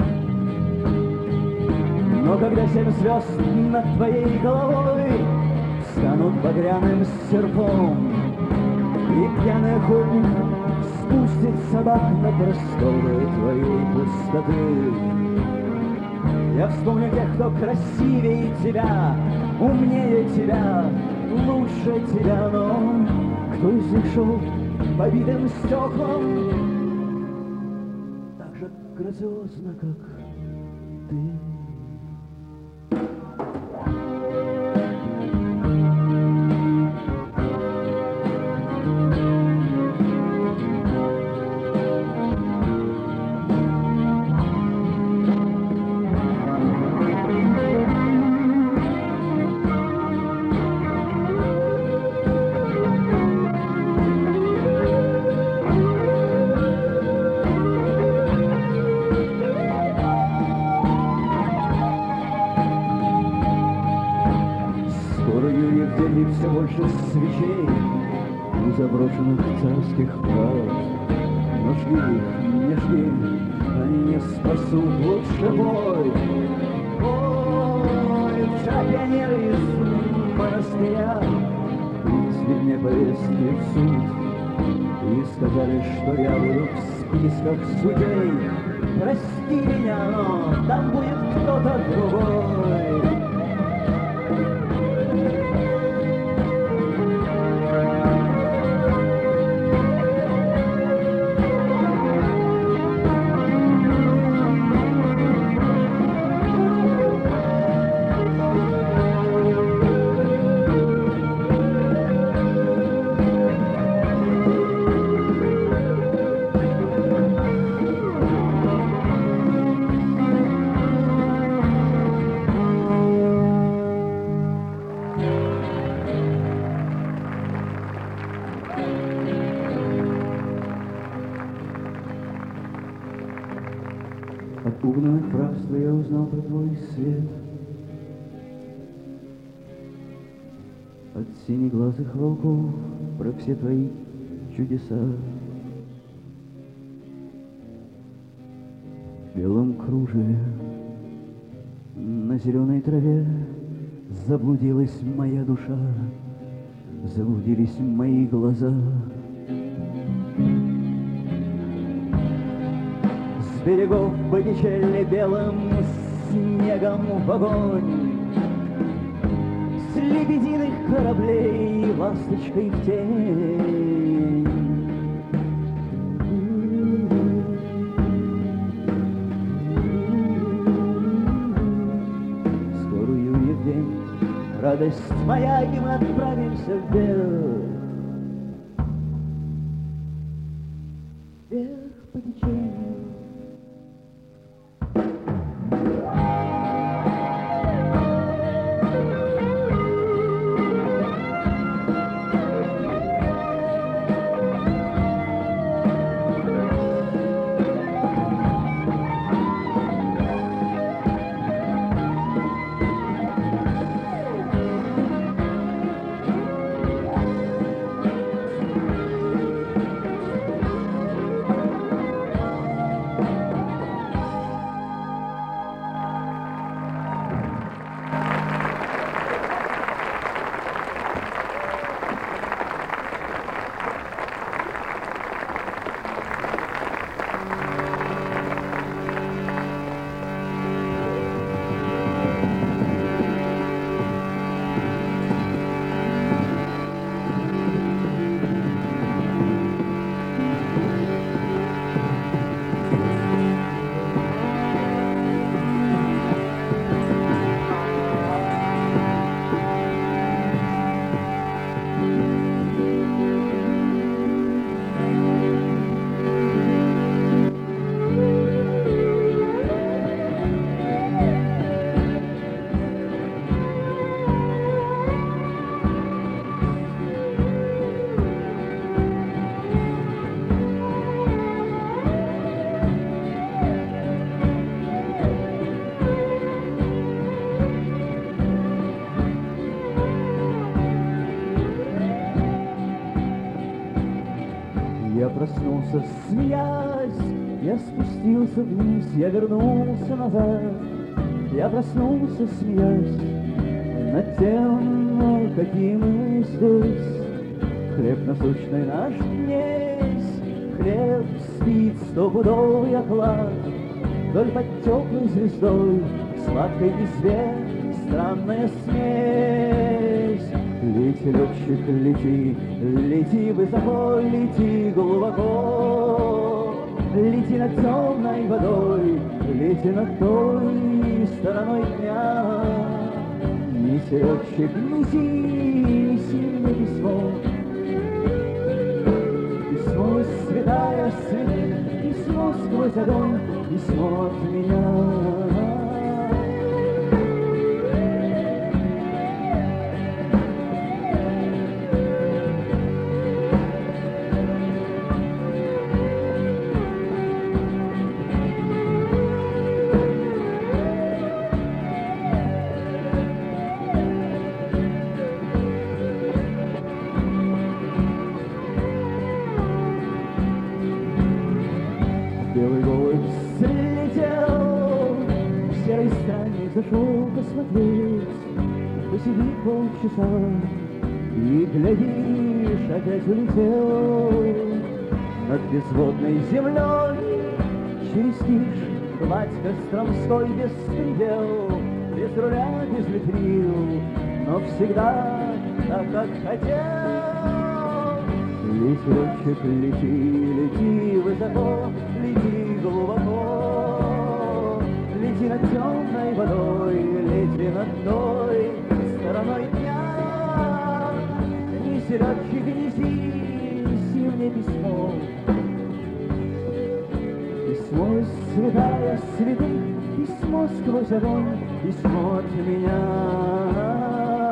Но когда семь звезд над твоей головой станут багряным серпом, и пьяный охотник спустит собак на просторы твоей пустоты, я вспомню тех, кто красивее тебя, умнее тебя, лучше тебя, но кто из них шел побитым стеклом так же грациозно, как ты. Все больше свечей у заброшенных царских врат. Но жги их, не жги, они не спасут лучше бой. Ой, вчера пионеры из монастыря принесли мне повестки в суд и сказали, что я буду в списках судей. Прости меня, но там будет кто-то другой. От пугного правства я узнал про твой свет, от синеглазых волков про все твои чудеса. В белом кружеве на зеленой траве заблудилась моя душа, заблудились мои глаза. С берегов Боттичелли белым снегом в огонь, с лебединых кораблей ласточкой в тень. Скорую в день, радость моя, и мы отправимся вверх, вверх по течению. Я проснулся, смеясь, я спустился вниз, я вернулся назад. Я проснулся, смеясь, над тем, какие мы здесь. Хлеб насущный наш есть, хлеб спит стопудовый оклад. Вдоль под теплой звездой, сладкой изве, странная смесь. Лети, летчик, лети, лети высоко, лети глубоко. Лети над темной водой, лети над той стороной дня. Неси, летчик, неси, неси мне письмо. Письмо святая свет, письмо сквозь огонь, письмо от меня. Белый голубь слетел, в серой стане зашел посмотреть. Посидит полчаса и, глядишь, опять улетел над безводной землей. Через тишь батька Стромской беспредел, без руля, без витрил, но всегда так, как хотел. Лети, летчик, лети, лети высоко, лети глубоко, лети над темной водой, лети над той стороной дня. Неси, летчик, неси, неси мне письмо, письмо из святая святых, письмо сквозь огонь, письмо от меня.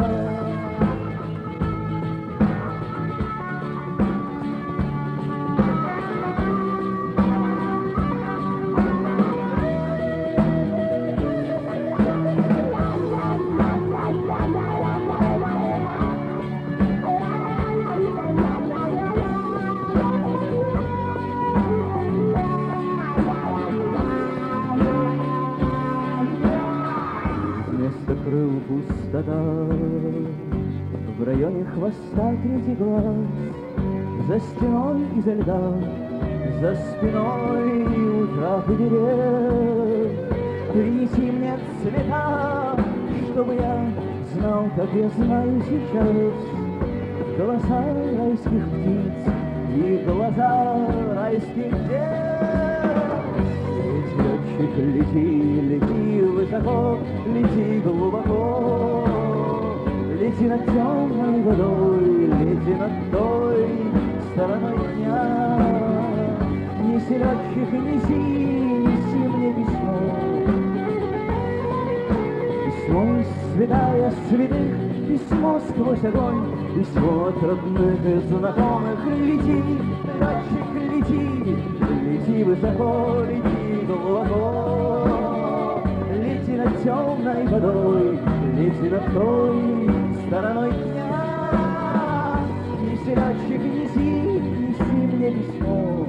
В районе хвоста третий глаз, за стеной изо льда, за спиной у трав и дерев. Принеси мне цвета, чтобы я знал, как я знаю сейчас, голоса райских птиц и глаза райских дев. Летчик, лети, лети высоко, лети глубоко, лети над темной водой, лети над той стороной дня. Неси, летчик, неси, неси мне письмо, письмо из святая святых, письмо сквозь огонь, письмо от родных и знакомых. Лети, летчик, лети, лети высоко, лети глубоко, лети над темной водой, лети над той стороной дня. Неси, летчик, неси, неси мне письмо,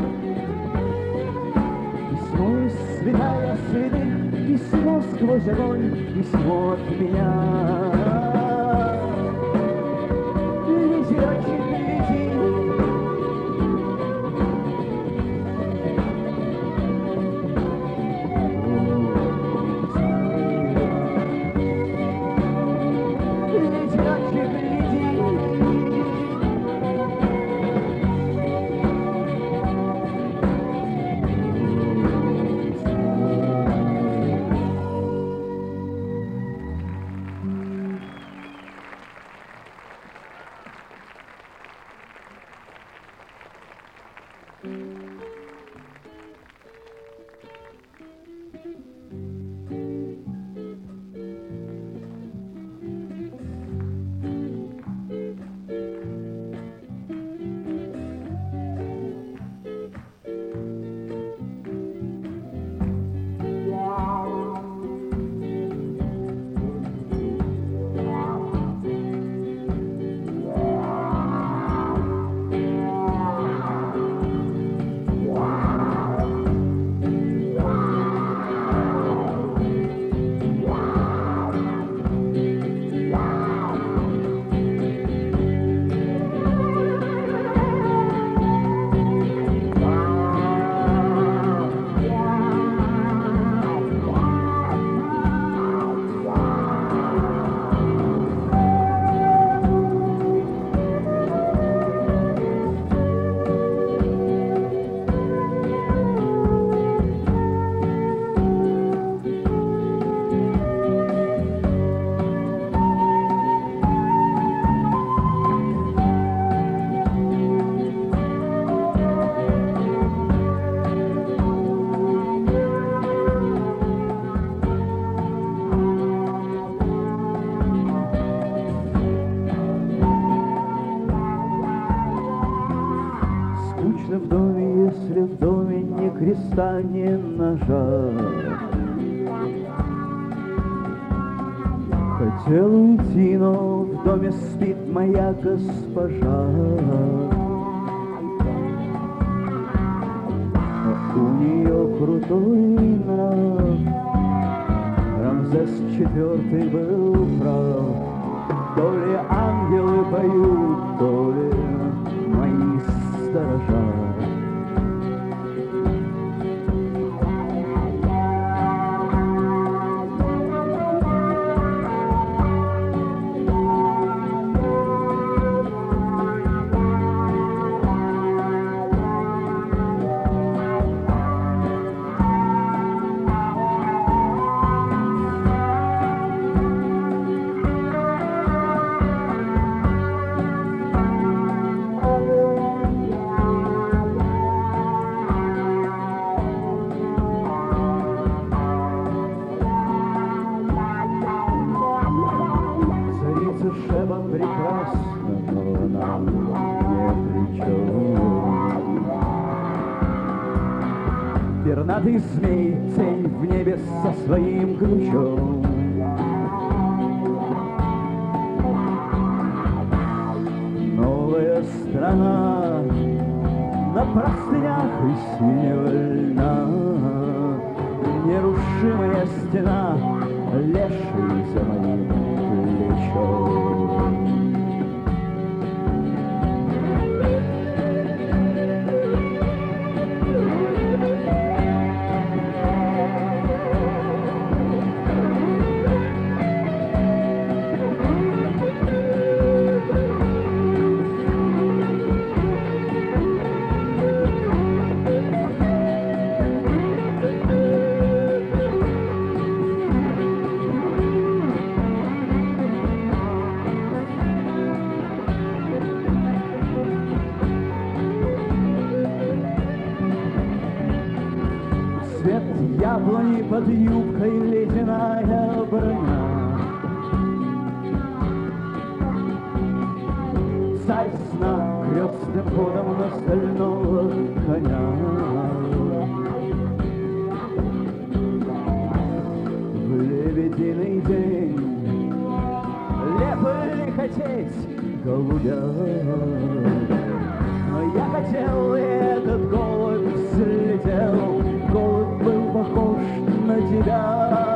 письмо из святая святых, письмо сквозь огонь, письмо от меня. Лети, летчик, лети, креста, ни ножа. Хотел уйти, но в доме спит моя госпожа. У нее крутой нрав. Рамзес четвертый был прав. То ли ангелы поют, то ли мои сторожа. Шепот прекрасно, но нам не причем. Пернатый змей, тень в небе со своим ключом. Новая страна на простынях и синего льна. Нерушимая стена, леший за моим плечом. Цвет яблони под юбкой ледяная броня. Царь сна крестным ходом на стального коня. В лебединый день лепо ли хотеть голубя? Но я хотел, и этот голубь взлетел. Голубь был похож на тебя.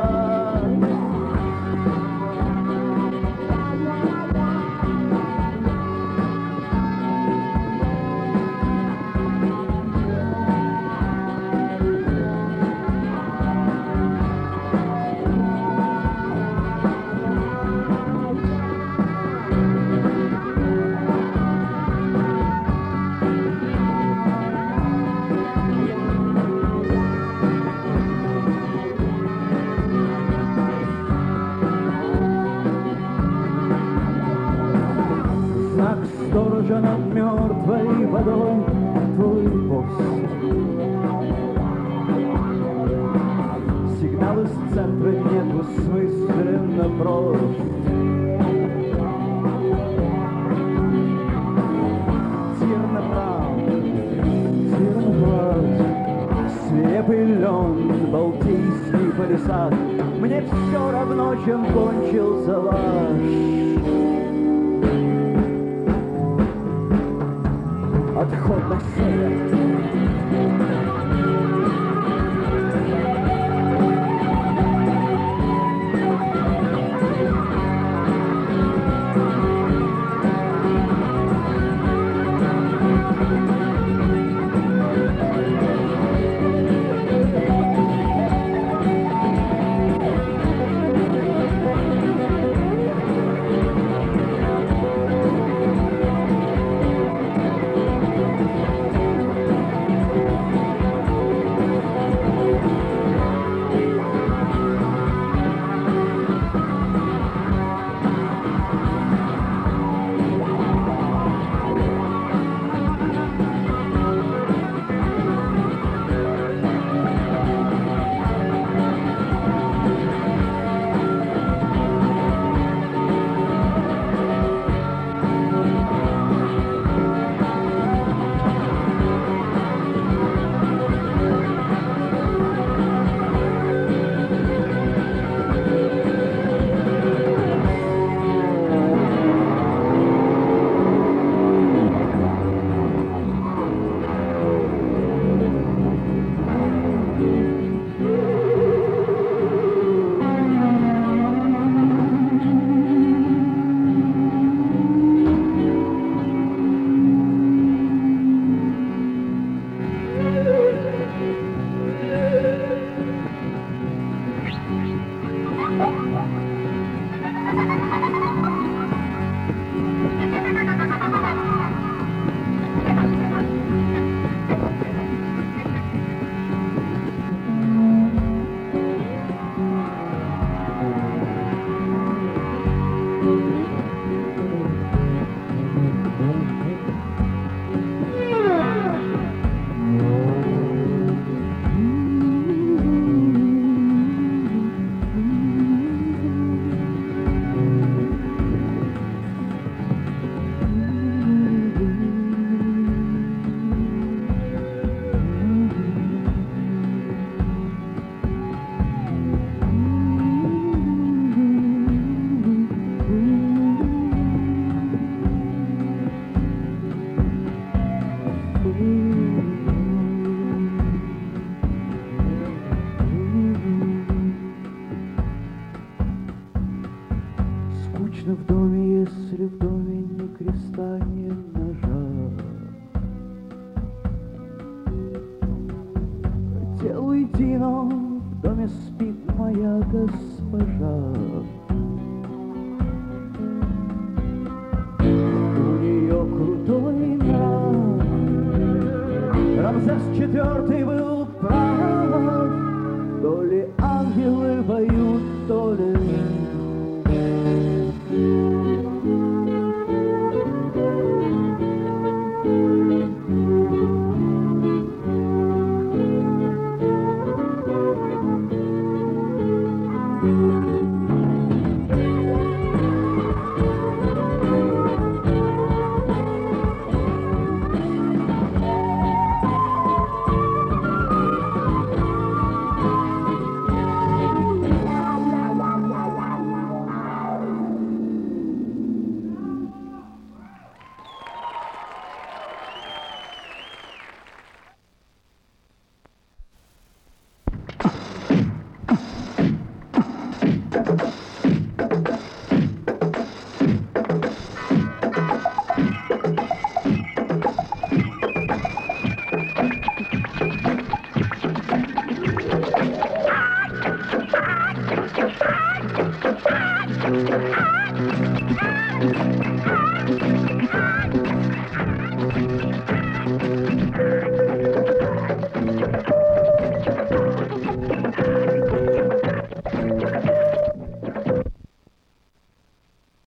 Знак сторожа над мертвой водой, твой пост. Сигнал из центра недвусмысленно прост. Тир направо, тир напротив, свирепый лен, балтийский палисад. Мне все равно, чем кончился ваш отход на север. в доме, если в доме ни креста, ни ножа. Хотел уйти, но в доме спит моя госпожа. У нее крутой нрав, Рамзес четвертый был прав. То ли ангелы поют, то ли Thank you.